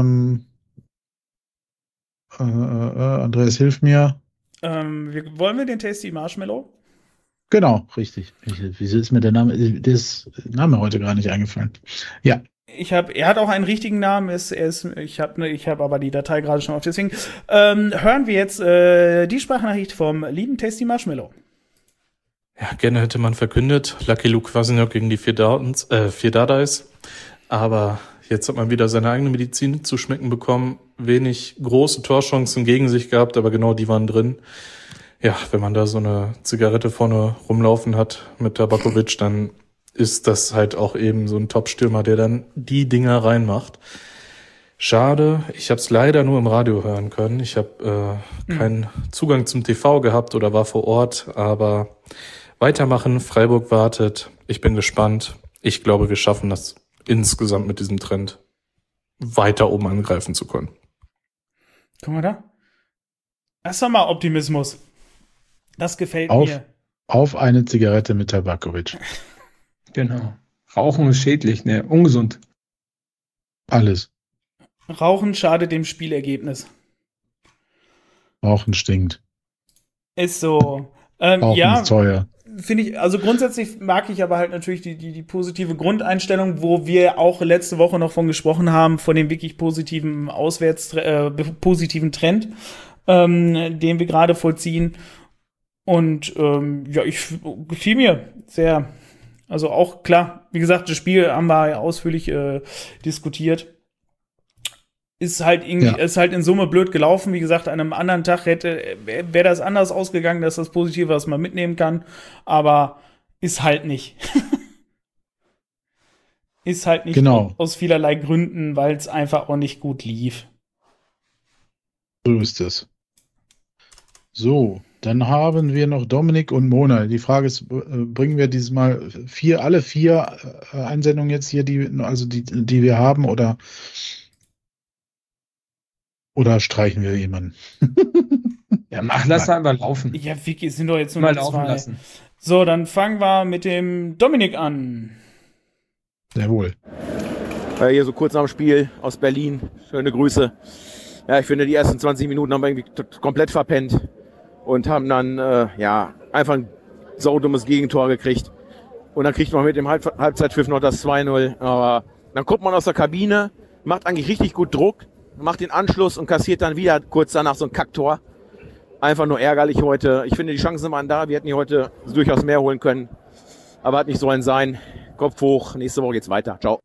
Andreas, hilf mir. Wollen wir den Tasty Marshmallow? Genau, richtig. Wieso ist mir der Name heute gar nicht eingefallen? Ja. Er hat auch einen richtigen Namen, ich habe aber die Datei gerade schon auf, deswegen hören wir jetzt die Sprachnachricht vom lieben Tasty Marshmallow. Ja, gerne hätte man verkündet, Lucky Luke Kwasniok gegen die 4 Dardais, aber jetzt hat man wieder seine eigene Medizin zu schmecken bekommen, wenig große Torchancen gegen sich gehabt, aber genau die waren drin. Ja, wenn man da so eine Zigarette vorne rumlaufen hat mit Tabakovic, dann ist das halt auch eben so ein Top-Stürmer, der dann die Dinger reinmacht. Schade, ich habe es leider nur im Radio hören können. Ich habe keinen Zugang zum TV gehabt oder war vor Ort, aber weitermachen, Freiburg wartet. Ich bin gespannt. Ich glaube, wir schaffen das insgesamt mit diesem Trend weiter oben angreifen zu können. Guck mal da. Das ist doch mal Optimismus. Das gefällt mir. Auf eine Zigarette mit Tabakovic. Genau. Rauchen ist schädlich, ne? Ungesund. Alles. Rauchen schadet dem Spielergebnis. Rauchen stinkt. Ist so. Rauchen Ja, ist teuer. finde ich, also grundsätzlich mag ich aber halt natürlich die positive Grundeinstellung, wo wir auch letzte Woche noch von gesprochen haben, von dem wirklich positiven positiven Trend, den wir gerade vollziehen. Und ja, gefiel mir sehr. Also auch klar, wie gesagt, das Spiel haben wir ja ausführlich diskutiert. Ist halt irgendwie, ist halt in Summe blöd gelaufen. Wie gesagt, an einem anderen Tag wäre das anders ausgegangen, dass das Positive, was man mitnehmen kann. Aber ist halt nicht. ist halt nicht aus vielerlei Gründen, weil es einfach auch nicht gut lief. So ist es. So, dann haben wir noch Dominik und Mona. Die Frage ist, bringen wir dieses Mal alle vier Einsendungen jetzt hier, die wir haben, oder streichen wir jemanden? Ja, lass einfach laufen. Ja, Vicky, sind doch jetzt nur mal noch laufen 2. lassen. So, dann fangen wir mit dem Dominik an. Sehr wohl. Hier so kurz nach dem Spiel aus Berlin. Schöne Grüße. Ja, ich finde, die ersten 20 Minuten haben wir irgendwie komplett verpennt und haben dann einfach ein saudummes Gegentor gekriegt. Und dann kriegt man mit dem Halbzeitpfiff noch das 2-0. Aber dann kommt man aus der Kabine, macht eigentlich richtig gut Druck, macht den Anschluss und kassiert dann wieder kurz danach so ein Kacktor. Einfach nur ärgerlich heute. Ich finde, die Chancen waren da. Wir hätten hier heute durchaus mehr holen können. Aber hat nicht sollen sein. Kopf hoch. Nächste Woche geht's weiter. Ciao.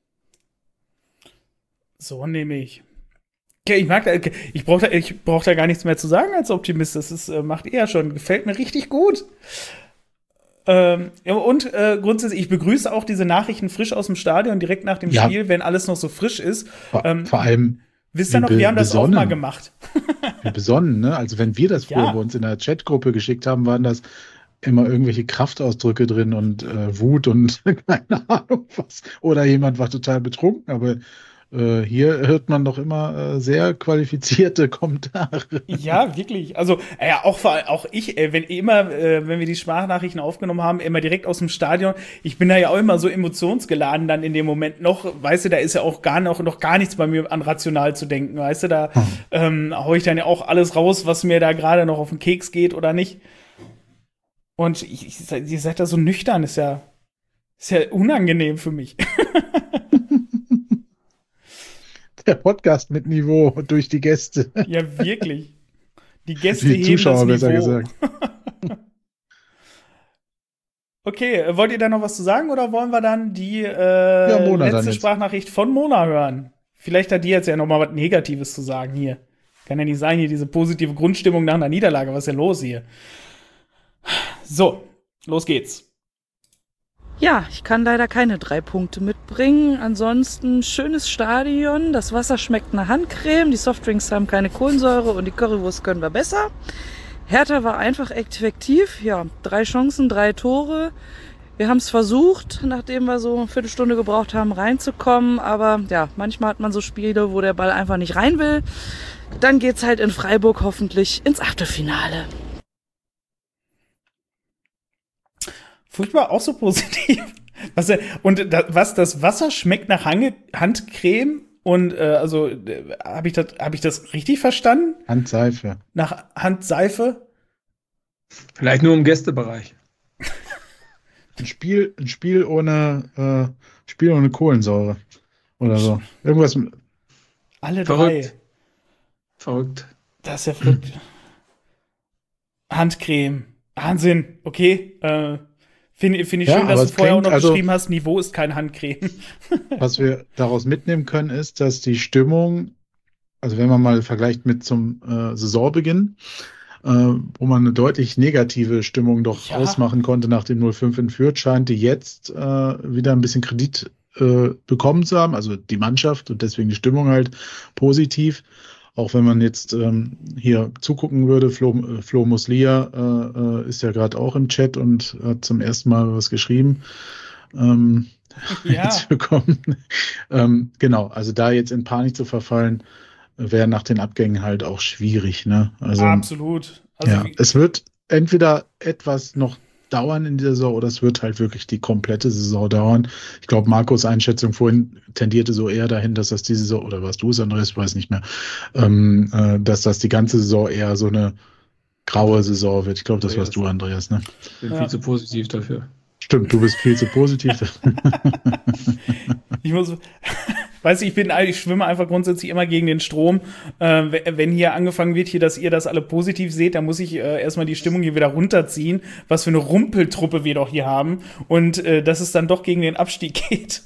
So nehme ich. Okay, ich brauch da gar nichts mehr zu sagen als Optimist. Das macht ihr ja schon. Gefällt mir richtig gut. Grundsätzlich, ich begrüße auch diese Nachrichten frisch aus dem Stadion, direkt nach dem Spiel, wenn alles noch so frisch ist. Vor allem, wisst ihr noch, wir haben das auch mal gemacht. Wie besonnen, ne? Also wenn wir das früher bei uns in der Chatgruppe geschickt haben, waren das immer irgendwelche Kraftausdrücke drin und Wut und keine Ahnung was. Oder jemand war total betrunken, aber hier hört man doch immer sehr qualifizierte Kommentare. Ja, wirklich. Also, auch ich, wenn wir die Sprachnachrichten aufgenommen haben, immer direkt aus dem Stadion, ich bin da ja auch immer so emotionsgeladen dann in dem Moment noch, weißt du, da ist ja auch noch gar nichts bei mir an rational zu denken, weißt du, da hau ich dann ja auch alles raus, was mir da gerade noch auf den Keks geht oder nicht. Und ihr seid da so nüchtern, ist ja unangenehm für mich. Der Podcast mit Niveau durch die Gäste. Ja, wirklich. Die Gäste die heben Zuschauer, das Niveau. besser gesagt. Okay, wollt ihr da noch was zu sagen oder wollen wir dann die letzte Sprachnachricht von Mona hören? Vielleicht hat die jetzt ja noch mal was Negatives zu sagen hier. Kann ja nicht sein, hier diese positive Grundstimmung nach einer Niederlage. Was ist denn los hier? So, los geht's. Ja, ich kann leider keine 3 Punkte mitbringen. Ansonsten schönes Stadion, das Wasser schmeckt nach Handcreme, die Softdrinks haben keine Kohlensäure und die Currywurst können wir besser. Hertha war einfach effektiv, 3 Chancen, 3 Tore. Wir haben es versucht, nachdem wir so eine Viertelstunde gebraucht haben, reinzukommen. Aber manchmal hat man so Spiele, wo der Ball einfach nicht rein will. Dann geht's halt in Freiburg hoffentlich ins Achtelfinale. Furchtbar, auch so positiv. Das Wasser schmeckt nach Handcreme und habe ich das richtig verstanden? Handseife. Nach Handseife? Vielleicht nur im Gästebereich. Ein Spiel ohne Kohlensäure oder so. Irgendwas. Alle Verrückt. 3. Verrückt. Das ist ja verrückt. Handcreme. Wahnsinn. Okay. Finde ich schön, dass du vorher auch noch geschrieben hast, Niveau ist kein Handcreme. Was wir daraus mitnehmen können, ist, dass die Stimmung, also wenn man mal vergleicht mit zum Saisonbeginn, wo man eine deutlich negative Stimmung doch ausmachen konnte nach dem 0-5 in Fürth, scheint die jetzt wieder ein bisschen Kredit bekommen zu haben, also die Mannschaft und deswegen die Stimmung halt positiv. Auch wenn man jetzt hier zugucken würde, Flo Muslia ist ja gerade auch im Chat und hat zum ersten Mal was geschrieben. Jetzt bekommen. Genau, also da jetzt in Panik zu verfallen, wäre nach den Abgängen halt auch schwierig. Ne? Also, absolut. Also, es wird entweder etwas noch dauern in dieser Saison oder es wird halt wirklich die komplette Saison dauern. Ich glaube, Markus' Einschätzung vorhin tendierte so eher dahin, dass das diese Saison, oder was du es, Andreas, ich weiß nicht mehr, dass das die ganze Saison eher so eine graue Saison wird. Ich glaube, das warst du, Andreas. Ne? Ich bin viel zu positiv dafür. Stimmt, du bist viel zu positiv. Ich schwimme einfach grundsätzlich immer gegen den Strom. Wenn hier angefangen wird, dass ihr das alle positiv seht, dann muss ich erstmal die Stimmung hier wieder runterziehen, was für eine Rumpeltruppe wir doch hier haben und dass es dann doch gegen den Abstieg geht.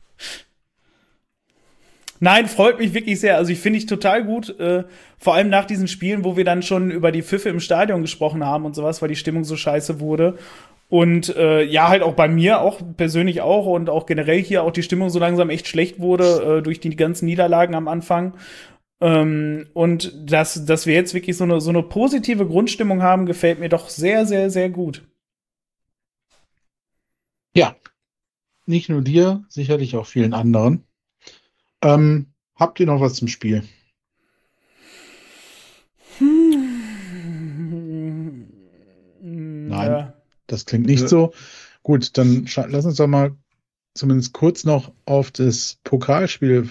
Nein, freut mich wirklich sehr. Also ich finde total gut, vor allem nach diesen Spielen, wo wir dann schon über die Pfiffe im Stadion gesprochen haben und sowas, weil die Stimmung so scheiße wurde. Und ja, halt auch bei mir, auch persönlich auch und auch generell hier auch die Stimmung so langsam echt schlecht wurde durch die ganzen Niederlagen am Anfang. Und dass wir jetzt wirklich so eine positive Grundstimmung haben, gefällt mir doch sehr, sehr, sehr gut. Ja, nicht nur dir, sicherlich auch vielen anderen. Habt ihr noch was zum Spiel? Nein, Ja. das klingt nicht so. Gut, dann lass uns doch mal zumindest kurz noch auf das Pokalspiel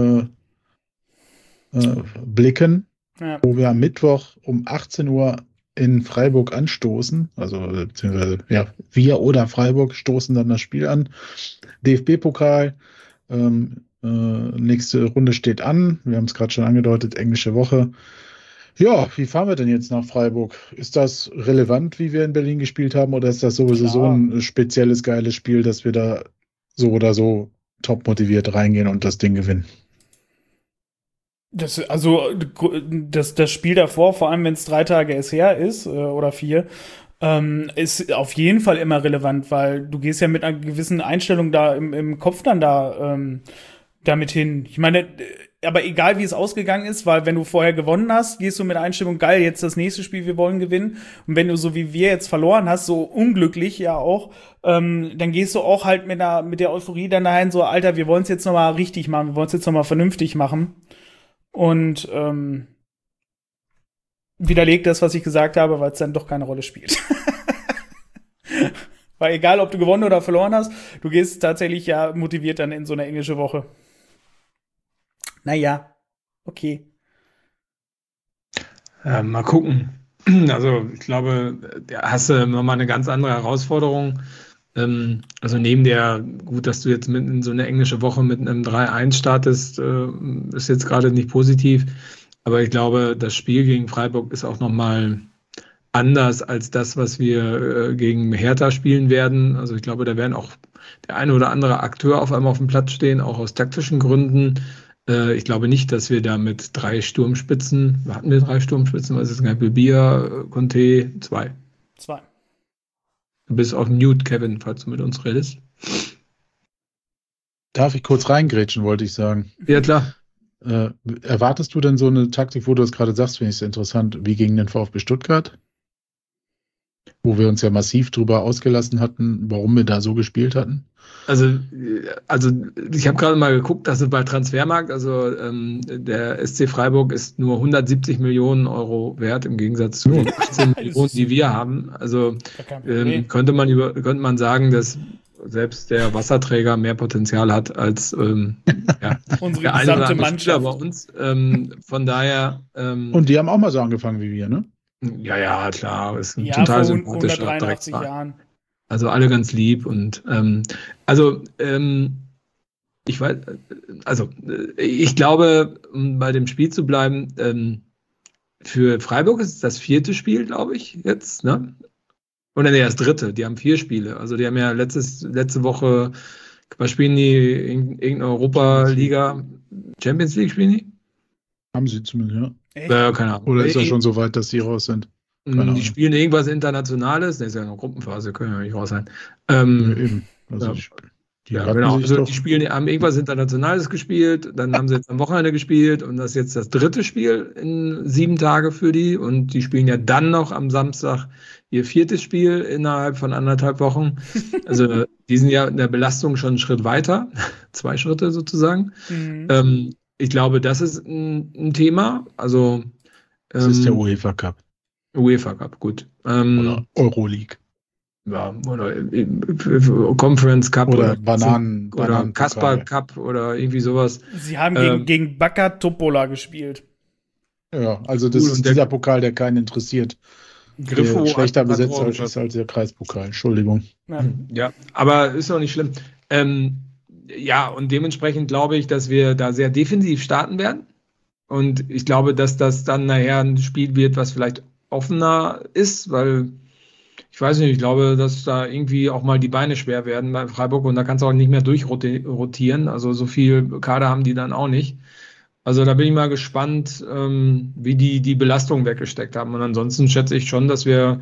blicken, Ja. wo wir am Mittwoch um 18 Uhr in Freiburg anstoßen. Also beziehungsweise ja, wir oder Freiburg stoßen dann das Spiel an. DFB-Pokal. Nächste Runde steht an. Wir haben es gerade schon angedeutet, englische Woche. Ja, wie fahren wir denn jetzt nach Freiburg? Ist das relevant, wie wir in Berlin gespielt haben, oder ist das sowieso so ein spezielles, geiles Spiel, dass wir da so oder so top motiviert reingehen und das Ding gewinnen? Das Spiel davor, vor allem wenn es 3 Tage erst her ist oder 4, ist auf jeden Fall immer relevant, weil du gehst ja mit einer gewissen Einstellung da im Kopf dann damit hin. Ich meine, aber egal wie es ausgegangen ist, weil wenn du vorher gewonnen hast, gehst du mit der Einstellung, geil, jetzt das nächste Spiel, wir wollen gewinnen. Und wenn du so wie wir jetzt verloren hast, so unglücklich ja auch, dann gehst du auch halt mit der Euphorie dann dahin so, Alter, wir wollen es jetzt noch mal richtig machen, wir wollen es jetzt noch mal vernünftig machen. Und widerlegt das, was ich gesagt habe, weil es dann doch keine Rolle spielt. Weil egal, ob du gewonnen oder verloren hast, du gehst tatsächlich ja motiviert dann in so eine englische Woche. Naja, okay. Mal gucken. Also ich glaube, da hast du nochmal eine ganz andere Herausforderung. Also neben gut, dass du jetzt in so eine englische Woche mit einem 3-1 startest, ist jetzt gerade nicht positiv. Aber ich glaube, das Spiel gegen Freiburg ist auch nochmal anders als das, was wir gegen Hertha spielen werden. Also ich glaube, da werden auch der eine oder andere Akteur auf einmal auf dem Platz stehen, auch aus taktischen Gründen. Ich glaube nicht, dass wir da mit 3 Sturmspitzen, hatten wir 3 Sturmspitzen, was ist das? Bilbia, Conte, 2. 2. Du bist auch Newt, Kevin, falls du mit uns redest. Darf ich kurz reingrätschen, wollte ich sagen. Ja, klar. Erwartest du denn so eine Taktik, wo du das gerade sagst, finde ich es interessant, wie gegen den VfB Stuttgart? Wo wir uns ja massiv drüber ausgelassen hatten, warum wir da so gespielt hatten? Also ich habe gerade mal geguckt, dass bei Transfermarkt, also der SC Freiburg ist nur 170 Millionen Euro wert im Gegensatz zu den 18 Millionen, die wir haben. Also könnte man sagen, dass selbst der Wasserträger mehr Potenzial hat als unsere der eine oder gesamte andere Mannschaft Spieler bei uns. Von daher. Und die haben auch mal so angefangen wie wir, ne? Ja, klar. Ist ein ja, total vor sympathischer 183 Drecksverein. Jahren. Also alle ganz lieb und ich weiß, ich glaube, um bei dem Spiel zu bleiben, für Freiburg ist es das 4. Spiel, glaube ich, jetzt, ne? Oder nee, das 3. Die haben 4 Spiele. Also die haben ja letzte Woche, was spielen die? Irgendeine Europa-Liga, Champions League spielen die? Haben sie zumindest, ja. Keine Ahnung. Oder ist das schon so weit, dass die raus sind? Die spielen irgendwas Internationales. Das ist ja eine Gruppenphase, können ja nicht raus sein. Eben. Also genau. Also die haben irgendwas Internationales gespielt, dann haben sie jetzt am Wochenende gespielt und das ist jetzt das 3. Spiel in 7 Tage für die und die spielen ja dann noch am Samstag ihr 4. Spiel innerhalb von 1,5 Wochen. Also die sind ja in der Belastung schon einen Schritt weiter, 2 Schritte sozusagen. Mhm. Ich glaube, das ist ein Thema. Also das ist der UEFA Cup. UEFA Cup, gut. Oder Euroleague. Ja, oder Conference Cup oder Bananen oder Kasper Cup oder irgendwie sowas. Sie haben gegen Baka Topola gespielt. Ja, also das ist dieser Pokal, der keinen interessiert. Griffo schlechter besetzt als der Kreispokal. Entschuldigung. Ja, aber ist auch nicht schlimm. Ja, und dementsprechend glaube ich, dass wir da sehr defensiv starten werden. Und ich glaube, dass das dann nachher ein Spiel wird, was vielleicht offener ist, weil ich weiß nicht, ich glaube, dass da irgendwie auch mal die Beine schwer werden bei Freiburg und da kannst du auch nicht mehr durchrotieren. Also so viel Kader haben die dann auch nicht. Also da bin ich mal gespannt, wie die Belastung weggesteckt haben. Und ansonsten schätze ich schon, dass wir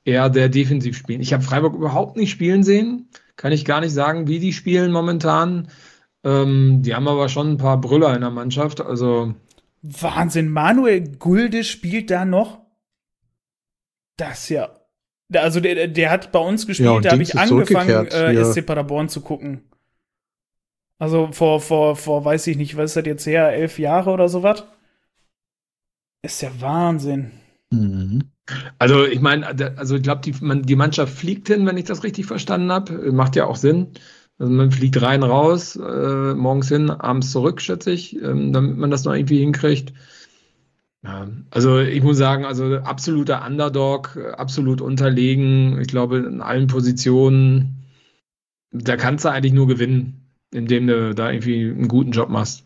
eher sehr defensiv spielen. Ich habe Freiburg überhaupt nicht spielen sehen. Kann ich gar nicht sagen, wie die spielen momentan. Die haben aber schon ein paar Brüller in der Mannschaft. Also Wahnsinn, Manuel Gulde spielt da noch? Das ja. Also der hat bei uns gespielt, und da habe Dings ich ist angefangen, zurückgekehrt, SC Paderborn zu gucken. Also vor, weiß ich nicht, was ist das jetzt her, 11 Jahre oder sowas? Ist ja Wahnsinn. Mhm. Also ich meine, ich glaube, die Mannschaft fliegt hin, wenn ich das richtig verstanden habe. Macht ja auch Sinn. Also man fliegt rein, raus, morgens hin, abends zurück, schätze ich, damit man das noch irgendwie hinkriegt. Ja, also ich muss sagen, also absoluter Underdog, absolut unterlegen. Ich glaube, in allen Positionen, da kannst du eigentlich nur gewinnen, indem du da irgendwie einen guten Job machst.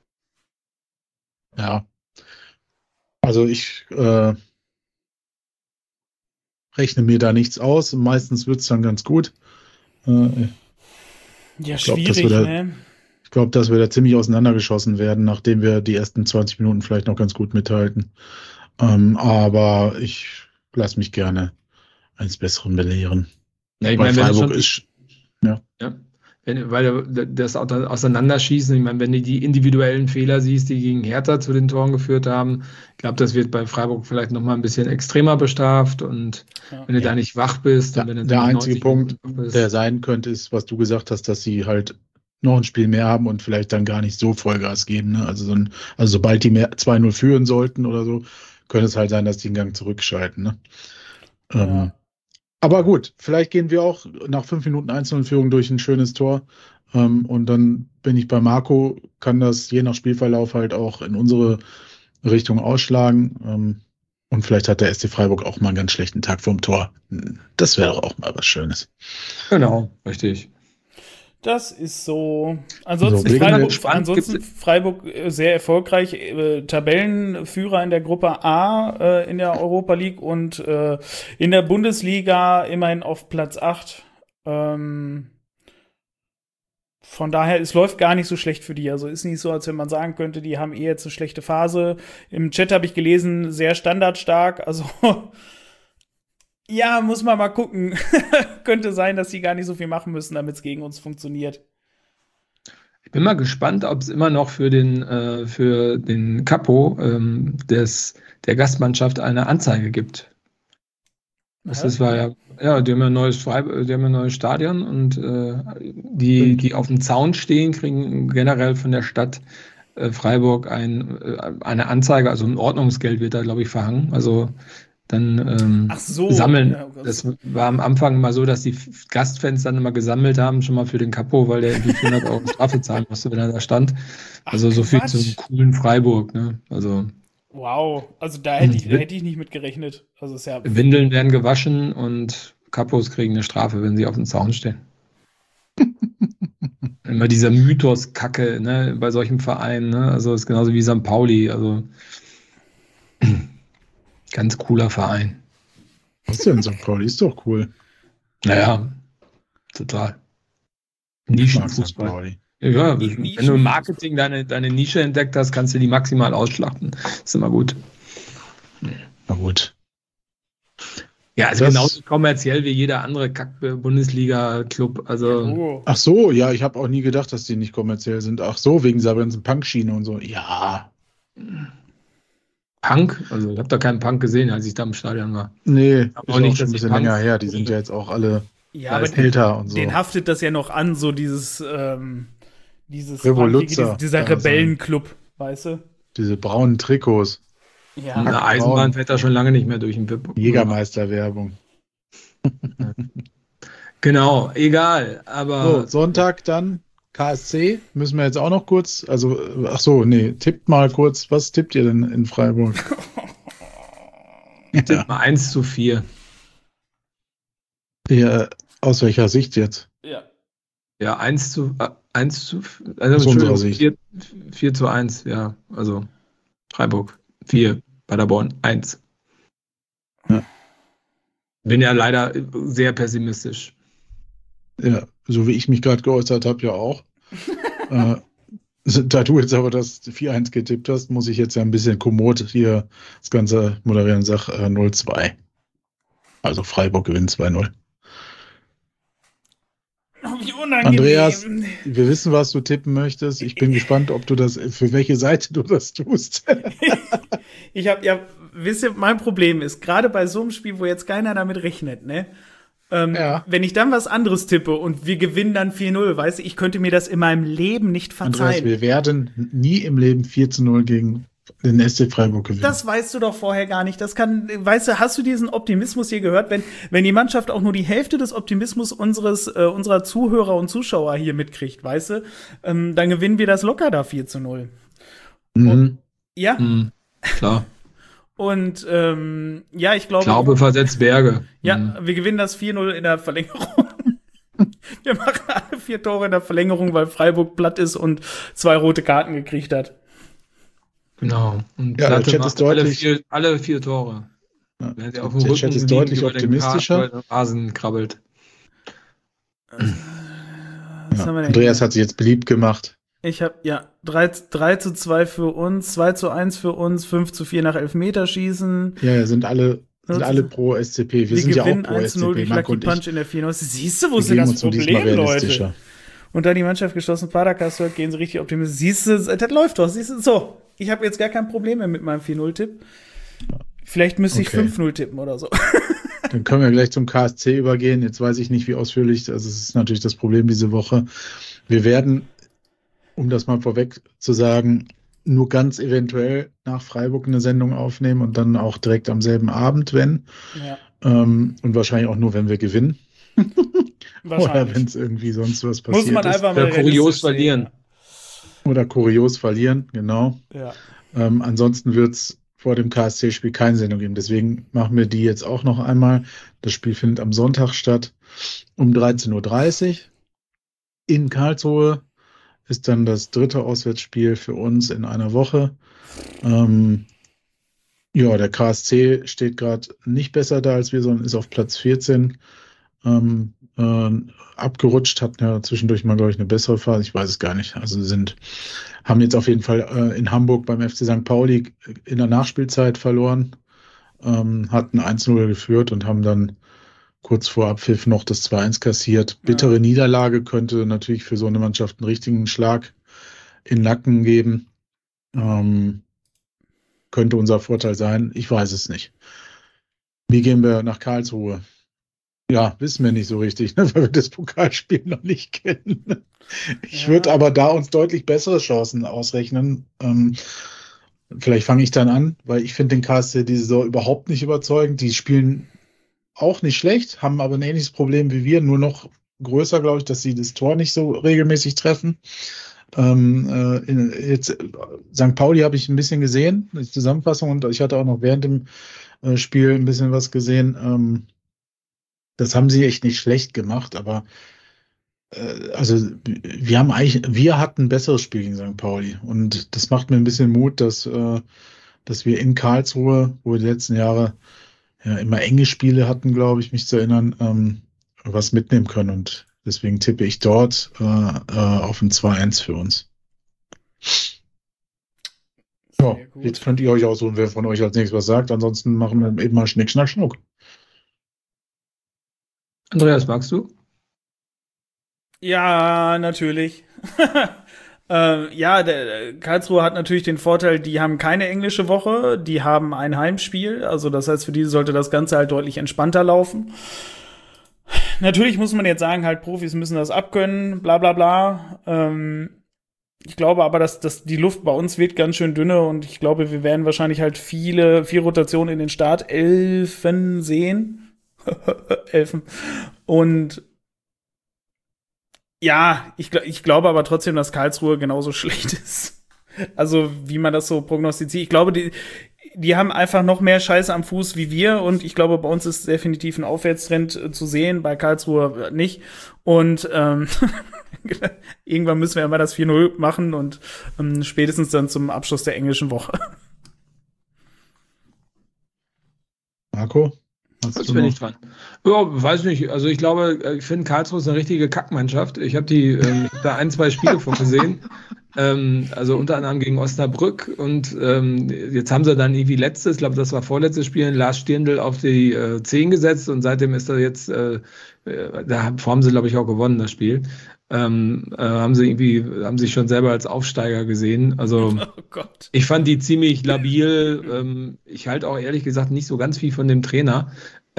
Ja. Also ich rechne mir da nichts aus. Meistens wird es dann ganz gut. Ja, Ich glaub, schwierig, ne? Ich glaube, dass wir da ziemlich auseinandergeschossen werden, nachdem wir die ersten 20 Minuten vielleicht noch ganz gut mithalten. Aber ich lasse mich gerne eines Besseren belehren. Ja, ich Weil meine, Freiburg ist. Ja. Weil das Auseinanderschießen, ich meine, wenn du die individuellen Fehler siehst, die gegen Hertha zu den Toren geführt haben, ich glaube, das wird bei Freiburg vielleicht nochmal ein bisschen extremer bestraft. Und wenn du da nicht wach bist, und wenn du Der da einzige 90 Punkt, Minuten wach bist, der sein könnte, ist, was du gesagt hast, dass sie halt noch ein Spiel mehr haben und vielleicht dann gar nicht so Vollgas geben. Ne? Also sobald die 2-0 führen sollten oder so, könnte es halt sein, dass die einen Gang zurückschalten. Ne? Ja. Aber gut, vielleicht gehen wir auch nach 5 Minuten 1-0-Führung durch ein schönes Tor. Und dann bin ich bei Marco, kann das je nach Spielverlauf halt auch in unsere Richtung ausschlagen. Und vielleicht hat der SC Freiburg auch mal einen ganz schlechten Tag vorm Tor. Das wäre doch auch mal was Schönes. genau, richtig. Das ist so. Ansonsten, So, Freiburg sehr erfolgreich. Tabellenführer in der Gruppe A in der Europa League und in der Bundesliga immerhin auf Platz 8. Von daher, es läuft gar nicht so schlecht für die. Also ist nicht so, als wenn man sagen könnte, die haben jetzt eine schlechte Phase. Im Chat habe ich gelesen, sehr standardstark. Also ja, muss man mal gucken. Könnte sein, dass die gar nicht so viel machen müssen, damit es gegen uns funktioniert. Ich bin mal gespannt, ob es immer noch für den Capo der Gastmannschaft eine Anzeige gibt. Das war ja, die haben ein neues Stadion und die auf dem Zaun stehen, kriegen generell von der Stadt Freiburg eine Anzeige, also ein Ordnungsgeld wird da, glaube ich, verhangen. Also dann sammeln. Ja, das war am Anfang mal so, dass die Gastfans dann immer gesammelt haben, schon mal für den Capo, weil der irgendwie 400 € Strafe zahlen musste, wenn er da stand. Also so viel zum coolen Freiburg. Ne? Also wow, also da hätte ich nicht mit gerechnet. Also ist ja Windeln werden gewaschen und Capos kriegen eine Strafe, wenn sie auf dem Zaun stehen. Immer dieser Mythos-Kacke, ne, bei solchen Vereinen, ne? Also ist genauso wie St. Pauli, also ganz cooler Verein. Was ist denn St. Pauli? Ist doch cool. Naja, total. Nischenfußball. Ja, wenn du im Marketing deine Nische entdeckt hast, kannst du die maximal ausschlachten. Ist immer gut. Na gut. Ja, also genauso kommerziell wie jeder andere Bundesliga-Club. Also Ach so, ja, ich habe auch nie gedacht, dass die nicht kommerziell sind. Ach so, wegen dieser ganzen Punk-Schiene und so. Ja. Punk? Also ich habe da keinen Punk gesehen, als ich da im Stadion war. Nee, ist auch nicht, schon ein bisschen länger her. Die sind ja jetzt auch alle älter und so. Den haftet das ja noch an, so dieser Revoluzzer. Rebellenclub, weißt du? Diese braunen Trikots. Ja. Eine Eisenbahn fährt da schon lange nicht mehr durch den Pip. Jägermeister-Werbung. Genau, egal. Aber So, Sonntag dann KSC. Müssen wir jetzt auch noch kurz, tippt mal kurz. Was tippt ihr denn in Freiburg? tipp mal 1:4. Ja, aus welcher Sicht jetzt? Ja, 1 zu Aus unserer Sicht. 4:1, ja. Also Freiburg 4, Paderborn 1. Ja. Bin ja leider sehr pessimistisch. Ja, so wie ich mich gerade geäußert habe, ja auch. Da du jetzt aber das 4-1 getippt hast, muss ich jetzt ja ein bisschen kommod hier das Ganze moderieren, sag 0-2. Also Freiburg gewinnt 2-0. Wie unangenehm. Andreas, wir wissen, was du tippen möchtest. Ich bin gespannt, für welche Seite du das tust. Wisst ihr, mein Problem ist, gerade bei so einem Spiel, wo jetzt keiner damit rechnet, ne? Wenn ich dann was anderes tippe und wir gewinnen dann 4-0, weißt du, ich könnte mir das in meinem Leben nicht verzeihen. Andreas, wir werden nie im Leben 4-0 gegen den SC Freiburg gewinnen. Das weißt du doch vorher gar nicht. Weißt du, hast du diesen Optimismus hier gehört? Wenn die Mannschaft auch nur die Hälfte des Optimismus unserer Zuhörer und Zuschauer hier mitkriegt, weißt du, dann gewinnen wir das locker da 4-0. Ja? Klar. Und ich glaube. Glaube versetzt Berge. Ja, wir gewinnen das 4-0 in der Verlängerung. Wir machen alle 4 Tore in der Verlängerung, weil Freiburg platt ist und 2 rote Karten gekriegt hat. Genau. Und ja, Platte der Chat ist deutlich. Alle 4 Tore. Ja, der Chat ist deutlich optimistischer. Der Rasen krabbelt. Andreas hat sich jetzt beliebt gemacht. Ich habe 3-2 für uns, 2-1 für uns, 5-4 nach Elfmeterschießen. Ja, sind alle pro SCP. Wir sind ja auch pro 1-0 durch SCP. Lucky Punch in der 94. Siehst du, wo ist denn das Problem, Leute? Und da die Mannschaft geschlossen Padercast hört, gehen sie richtig optimistisch. Siehst du, das läuft doch. Siehst du, so. Ich habe jetzt gar kein Problem mehr mit meinem 4-0-Tipp. Vielleicht müsste ich 5-0 tippen oder so. Dann können wir gleich zum KSC übergehen. Jetzt weiß ich nicht, wie ausführlich. Also es ist natürlich das Problem diese Woche. Wir werden, um das mal vorweg zu sagen, nur ganz eventuell nach Freiburg eine Sendung aufnehmen und dann auch direkt am selben Abend, wenn. Ja. Und wahrscheinlich auch nur, wenn wir gewinnen. Oder wenn es irgendwie sonst was passiert Muss man einfach mal kurios verlieren. Oder kurios verlieren, genau. Ja. Ansonsten wird es vor dem KSC-Spiel keine Sendung geben. Deswegen machen wir die jetzt auch noch einmal. Das Spiel findet am Sonntag statt um 13:30 Uhr. In Karlsruhe ist dann das 3. Auswärtsspiel für uns in einer Woche. Der KSC steht gerade nicht besser da als wir, sondern ist auf Platz 14 abgerutscht, hatten ja zwischendurch mal, glaube ich, eine bessere Phase. Ich weiß es gar nicht. Also haben jetzt auf jeden Fall in Hamburg beim FC St. Pauli in der Nachspielzeit verloren, hatten 1-0 geführt und haben dann kurz vor Abpfiff noch das 2-1 kassiert. Bittere Niederlage könnte natürlich für so eine Mannschaft einen richtigen Schlag in den Nacken geben. Könnte unser Vorteil sein. Ich weiß es nicht. Wie gehen wir nach Karlsruhe? Ja, wissen wir nicht so richtig, ne, weil wir das Pokalspiel noch nicht kennen. Ich würde aber da uns deutlich bessere Chancen ausrechnen. Vielleicht fange ich dann an, weil ich finde den KSC diese Saison überhaupt nicht überzeugend. Die spielen auch nicht schlecht, haben aber ein ähnliches Problem wie wir, nur noch größer, glaube ich, dass sie das Tor nicht so regelmäßig treffen. Jetzt St. Pauli habe ich ein bisschen gesehen, die Zusammenfassung, und ich hatte auch noch während dem Spiel ein bisschen was gesehen. Das haben sie echt nicht schlecht gemacht, aber wir hatten ein besseres Spiel gegen St. Pauli, und das macht mir ein bisschen Mut, dass wir in Karlsruhe, wo wir die letzten Jahre immer enge Spiele hatten, glaube ich, mich zu erinnern, was mitnehmen können, und deswegen tippe ich dort auf ein 2-1 für uns. Ja, jetzt könnt ihr euch aussuchen, wer von euch als nächstes was sagt. Ansonsten machen wir eben mal Schnick, Schnack, Schnuck. Andreas, magst du? Ja, natürlich. Karlsruhe hat natürlich den Vorteil, die haben keine englische Woche, die haben ein Heimspiel. Also das heißt, für die sollte das Ganze halt deutlich entspannter laufen. Natürlich muss man jetzt sagen, halt Profis müssen das abkönnen, bla bla bla. Ich glaube aber, dass die Luft bei uns wird ganz schön dünne, und ich glaube, wir werden wahrscheinlich halt viel Rotationen in den Startelfen sehen. Elfen. Und ja, ich glaube aber trotzdem, dass Karlsruhe genauso schlecht ist. Also, wie man das so prognostiziert. Ich glaube, die haben einfach noch mehr Scheiße am Fuß wie wir, und ich glaube, bei uns ist definitiv ein Aufwärtstrend zu sehen, bei Karlsruhe nicht. Und irgendwann müssen wir ja mal das 4-0 machen, und spätestens dann zum Abschluss der englischen Woche. Marco? Jetzt bin ich dran. Ja, weiß nicht. Also ich glaube, ich finde, Karlsruhe ist eine richtige Kackmannschaft. Ich habe da 1, 2 Spiele von gesehen. Also unter anderem gegen Osnabrück und jetzt haben sie dann irgendwie letztes, ich glaube, das war vorletztes Spiel, Lars Stierndl auf die 10 gesetzt und seitdem ist er jetzt, da haben sie, glaube ich, auch gewonnen, das Spiel. Haben sie schon selber als Aufsteiger gesehen. Also Oh Gott. ich fand die ziemlich labil. Ich halte auch ehrlich gesagt nicht so ganz viel von dem Trainer.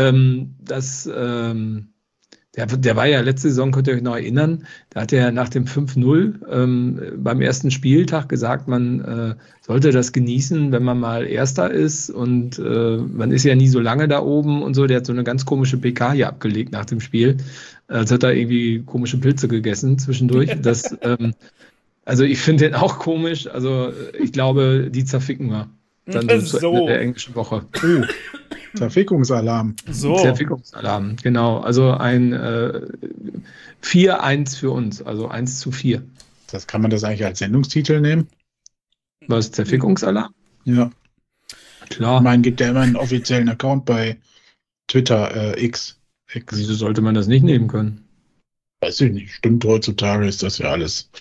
Der war ja letzte Saison, könnt ihr euch noch erinnern, da hat er nach dem 5-0 beim ersten Spieltag gesagt, man sollte das genießen, wenn man mal Erster ist und man ist ja nie so lange da oben und so. Der hat so eine ganz komische PK hier abgelegt nach dem Spiel, als hat er irgendwie komische Pilze gegessen zwischendurch. Also ich finde den auch komisch, also ich glaube, die zerficken wir. Dann so zu Ende der englischen Woche. Zerfickungsalarm. So. Zerfickungsalarm, genau. Also ein 4-1 für uns, also 1-4. Kann man das eigentlich als Sendungstitel nehmen? Was, Zerfickungsalarm? Ja. Klar. Ich meine, gibt ja immer einen offiziellen Account bei Twitter X. Wieso sollte man das nicht nehmen können? Weiß ich nicht. Stimmt, heutzutage ist das ja alles.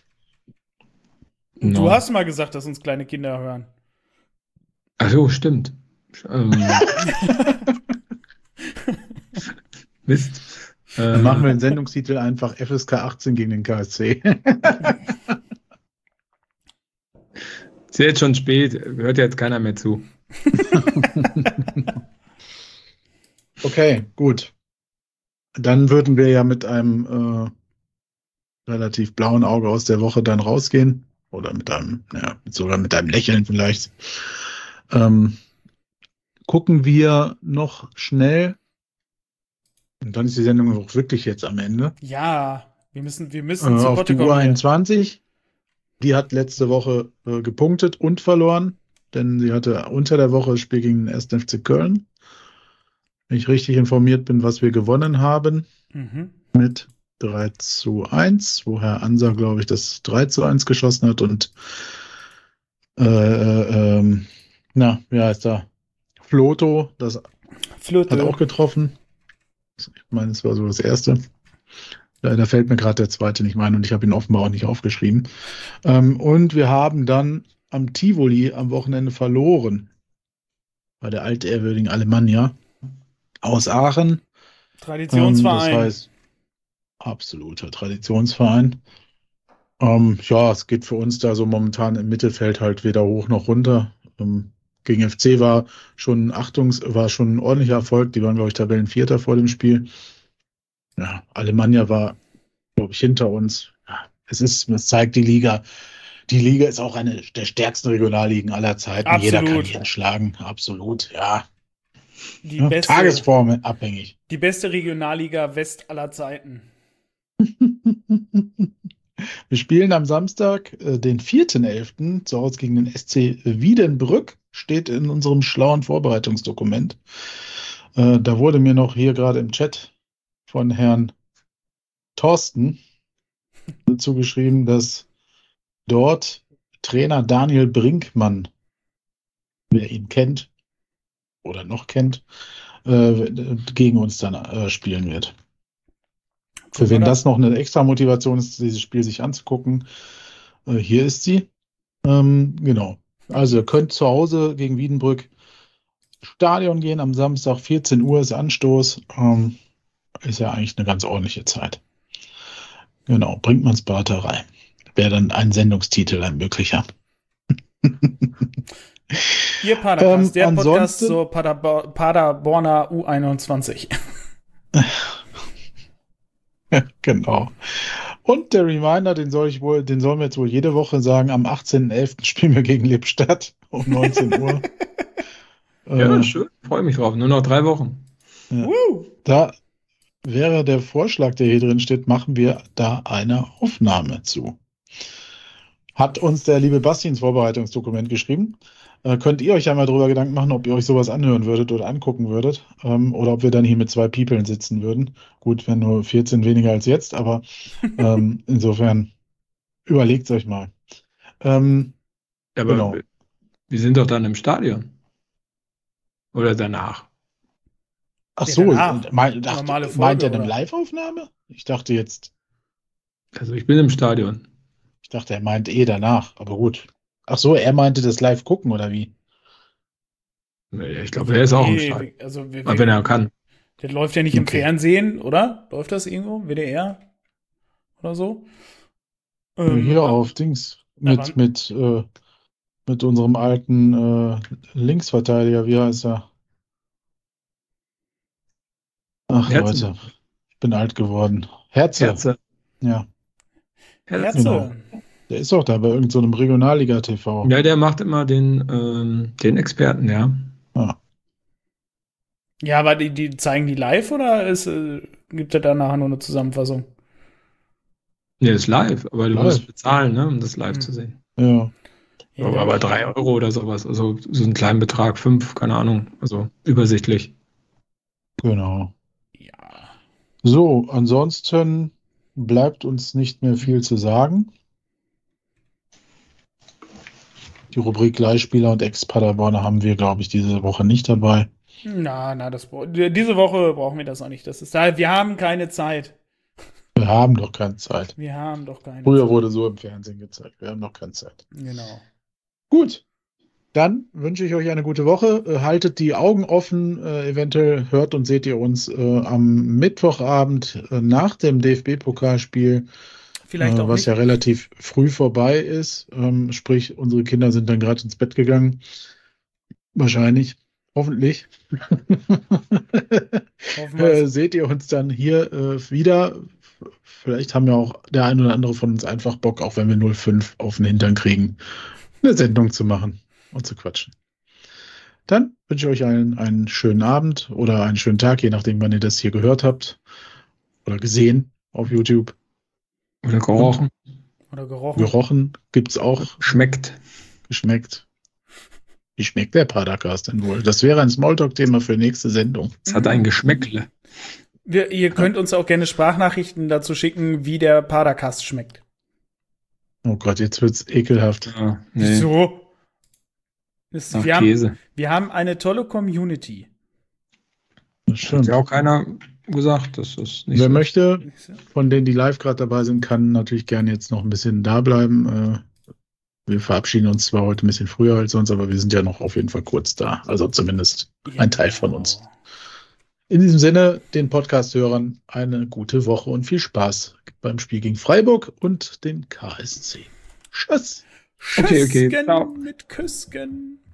Du hast mal gesagt, dass uns kleine Kinder hören. Ach so, stimmt. Mist. Dann machen wir den Sendungstitel einfach FSK 18 gegen den KSC. Ist jetzt schon spät, hört jetzt keiner mehr zu. Okay, gut. Dann würden wir ja mit einem relativ blauen Auge aus der Woche dann rausgehen. Oder sogar mit einem Lächeln vielleicht. Gucken wir noch schnell. Und dann ist die Sendung auch wirklich jetzt am Ende. Ja, wir müssen auf die U21. Die hat letzte Woche gepunktet und verloren, denn sie hatte unter der Woche das Spiel gegen den 1. FC Köln. Wenn ich richtig informiert bin, was wir gewonnen haben, mit 3-1, wo Herr Anser, glaube ich, das 3-1 geschossen hat und wie heißt er? Floto, hat auch getroffen. Ich meine, es war so das erste. Da fällt mir gerade der zweite nicht ein und ich habe ihn offenbar auch nicht aufgeschrieben. Und wir haben dann am Tivoli am Wochenende verloren. Bei der altehrwürdigen Alemannia aus Aachen. Traditionsverein. Das heißt, absoluter Traditionsverein. Es geht für uns da so momentan im Mittelfeld halt weder hoch noch runter. Gegen FC war schon ein ordentlicher Erfolg. Die waren, glaube ich, Tabellenvierter vor dem Spiel. Ja, Alemannia war, glaube ich, hinter uns. Ja, es zeigt die Liga. Die Liga ist auch eine der stärksten Regionalligen aller Zeiten. Absolut. Jeder kann jeden schlagen. Absolut, ja. Beste, Tagesform abhängig. Die beste Regionalliga West aller Zeiten. Wir spielen am Samstag, den 4.11. zu Hause gegen den SC Wiedenbrück. Steht in unserem schlauen Vorbereitungsdokument. Da wurde mir noch hier gerade im Chat von Herrn Thorsten zugeschrieben, dass dort Trainer Daniel Brinkmann, wer ihn kennt oder noch kennt, gegen uns dann spielen wird. Für wen das noch eine extra Motivation ist, dieses Spiel sich anzugucken, hier ist sie. Genau. Also ihr könnt zu Hause gegen Wiedenbrück Stadion gehen am Samstag, 14 Uhr ist Anstoß. Ist ja eigentlich eine ganz ordentliche Zeit. Genau, Brinkmanns Beraterei. Wäre dann ein Sendungstitel, ein möglicher. Ihr Padercast, der Podcast zur Paderborner U21. Genau. Und der Reminder, den sollen wir jetzt wohl jede Woche sagen, am 18.11. spielen wir gegen Lippstadt um 19 Uhr. Ja, schön. Freue mich drauf. Nur noch 3 Wochen. Ja. Da wäre der Vorschlag, der hier drin steht, machen wir da eine Aufnahme zu. Hat uns der liebe Basti ins Vorbereitungsdokument geschrieben. Könnt ihr euch einmal darüber Gedanken machen, ob ihr euch sowas anhören würdet oder angucken würdet, oder ob wir dann hier mit 2 Peoplen sitzen würden. Gut, wenn nur 14 weniger als jetzt, aber insofern überlegt es euch mal. Aber genau. Wir sind doch dann im Stadion. Oder danach. Ach so, meint er Folge, eine Live-Aufnahme? Ich dachte jetzt. Also ich bin im Stadion. Ich Ich dachte, er meint danach, aber gut. Ach so, er meinte das live gucken, oder wie? Ich glaube, er ist auch im Stadion. Also, wenn er kann. Der läuft ja nicht im Fernsehen, oder? Läuft das irgendwo? WDR? Oder so? Hier auf Dings. Mit unserem alten Linksverteidiger, wie heißt er? Ach, Herze. Leute, ich bin alt geworden. Herze. Ja. Herze. Genau. Der ist doch da bei irgendeinem so Regionalliga-TV. Ja, der macht immer den Experten, ja. Ja, aber die zeigen die live oder gibt es da nachher nur eine Zusammenfassung? Nee, ist live, aber du musst bezahlen, ne, um das live zu sehen. Ja. Aber 3 Euro oder sowas, also so einen kleinen Betrag, 5, keine Ahnung, also übersichtlich. Genau. Ja. So, ansonsten bleibt uns nicht mehr viel zu sagen. Die Rubrik Leihspieler und Ex-Paderborner haben wir, glaube ich, diese Woche nicht dabei. Diese Woche brauchen wir das auch nicht. Wir haben keine Zeit. Wir haben doch keine Zeit. Früher wurde so im Fernsehen gezeigt. Wir haben noch keine Zeit. Genau. Gut. Dann wünsche ich euch eine gute Woche. Haltet die Augen offen. Eventuell hört und seht ihr uns am Mittwochabend nach dem DFB-Pokalspiel. Vielleicht auch was nicht. Ja relativ früh vorbei ist. Sprich, unsere Kinder sind dann gerade ins Bett gegangen. Wahrscheinlich. Hoffentlich. Seht ihr uns dann hier wieder. Vielleicht haben ja auch der ein oder andere von uns einfach Bock, auch wenn wir 0,5 auf den Hintern kriegen, eine Sendung zu machen und zu quatschen. Dann wünsche ich euch allen einen schönen Abend oder einen schönen Tag, je nachdem, wann ihr das hier gehört habt oder gesehen auf YouTube. Oder gerochen. Gerochen gibt es auch. Geschmeckt. Wie schmeckt der Padercast denn wohl? Das wäre ein Smalltalk-Thema für nächste Sendung. Es hat ein Geschmäckle. Ihr könnt uns auch gerne Sprachnachrichten dazu schicken, wie der Padercast schmeckt. Oh Gott, jetzt wird's ekelhaft. Ja, nee. So. Käse. Wir haben eine tolle Community. Das stimmt. Hat ja auch keiner gesagt, dass das nicht Wer so möchte, von denen, die live gerade dabei sind, kann natürlich gerne jetzt noch ein bisschen da bleiben. Wir verabschieden uns zwar heute ein bisschen früher als sonst, aber wir sind ja noch auf jeden Fall kurz da. Also zumindest ein Teil von uns. In diesem Sinne, den Podcast-Hörern eine gute Woche und viel Spaß beim Spiel gegen Freiburg und den KSC. Tschüss. Okay. Ciao. Mit Küsschen.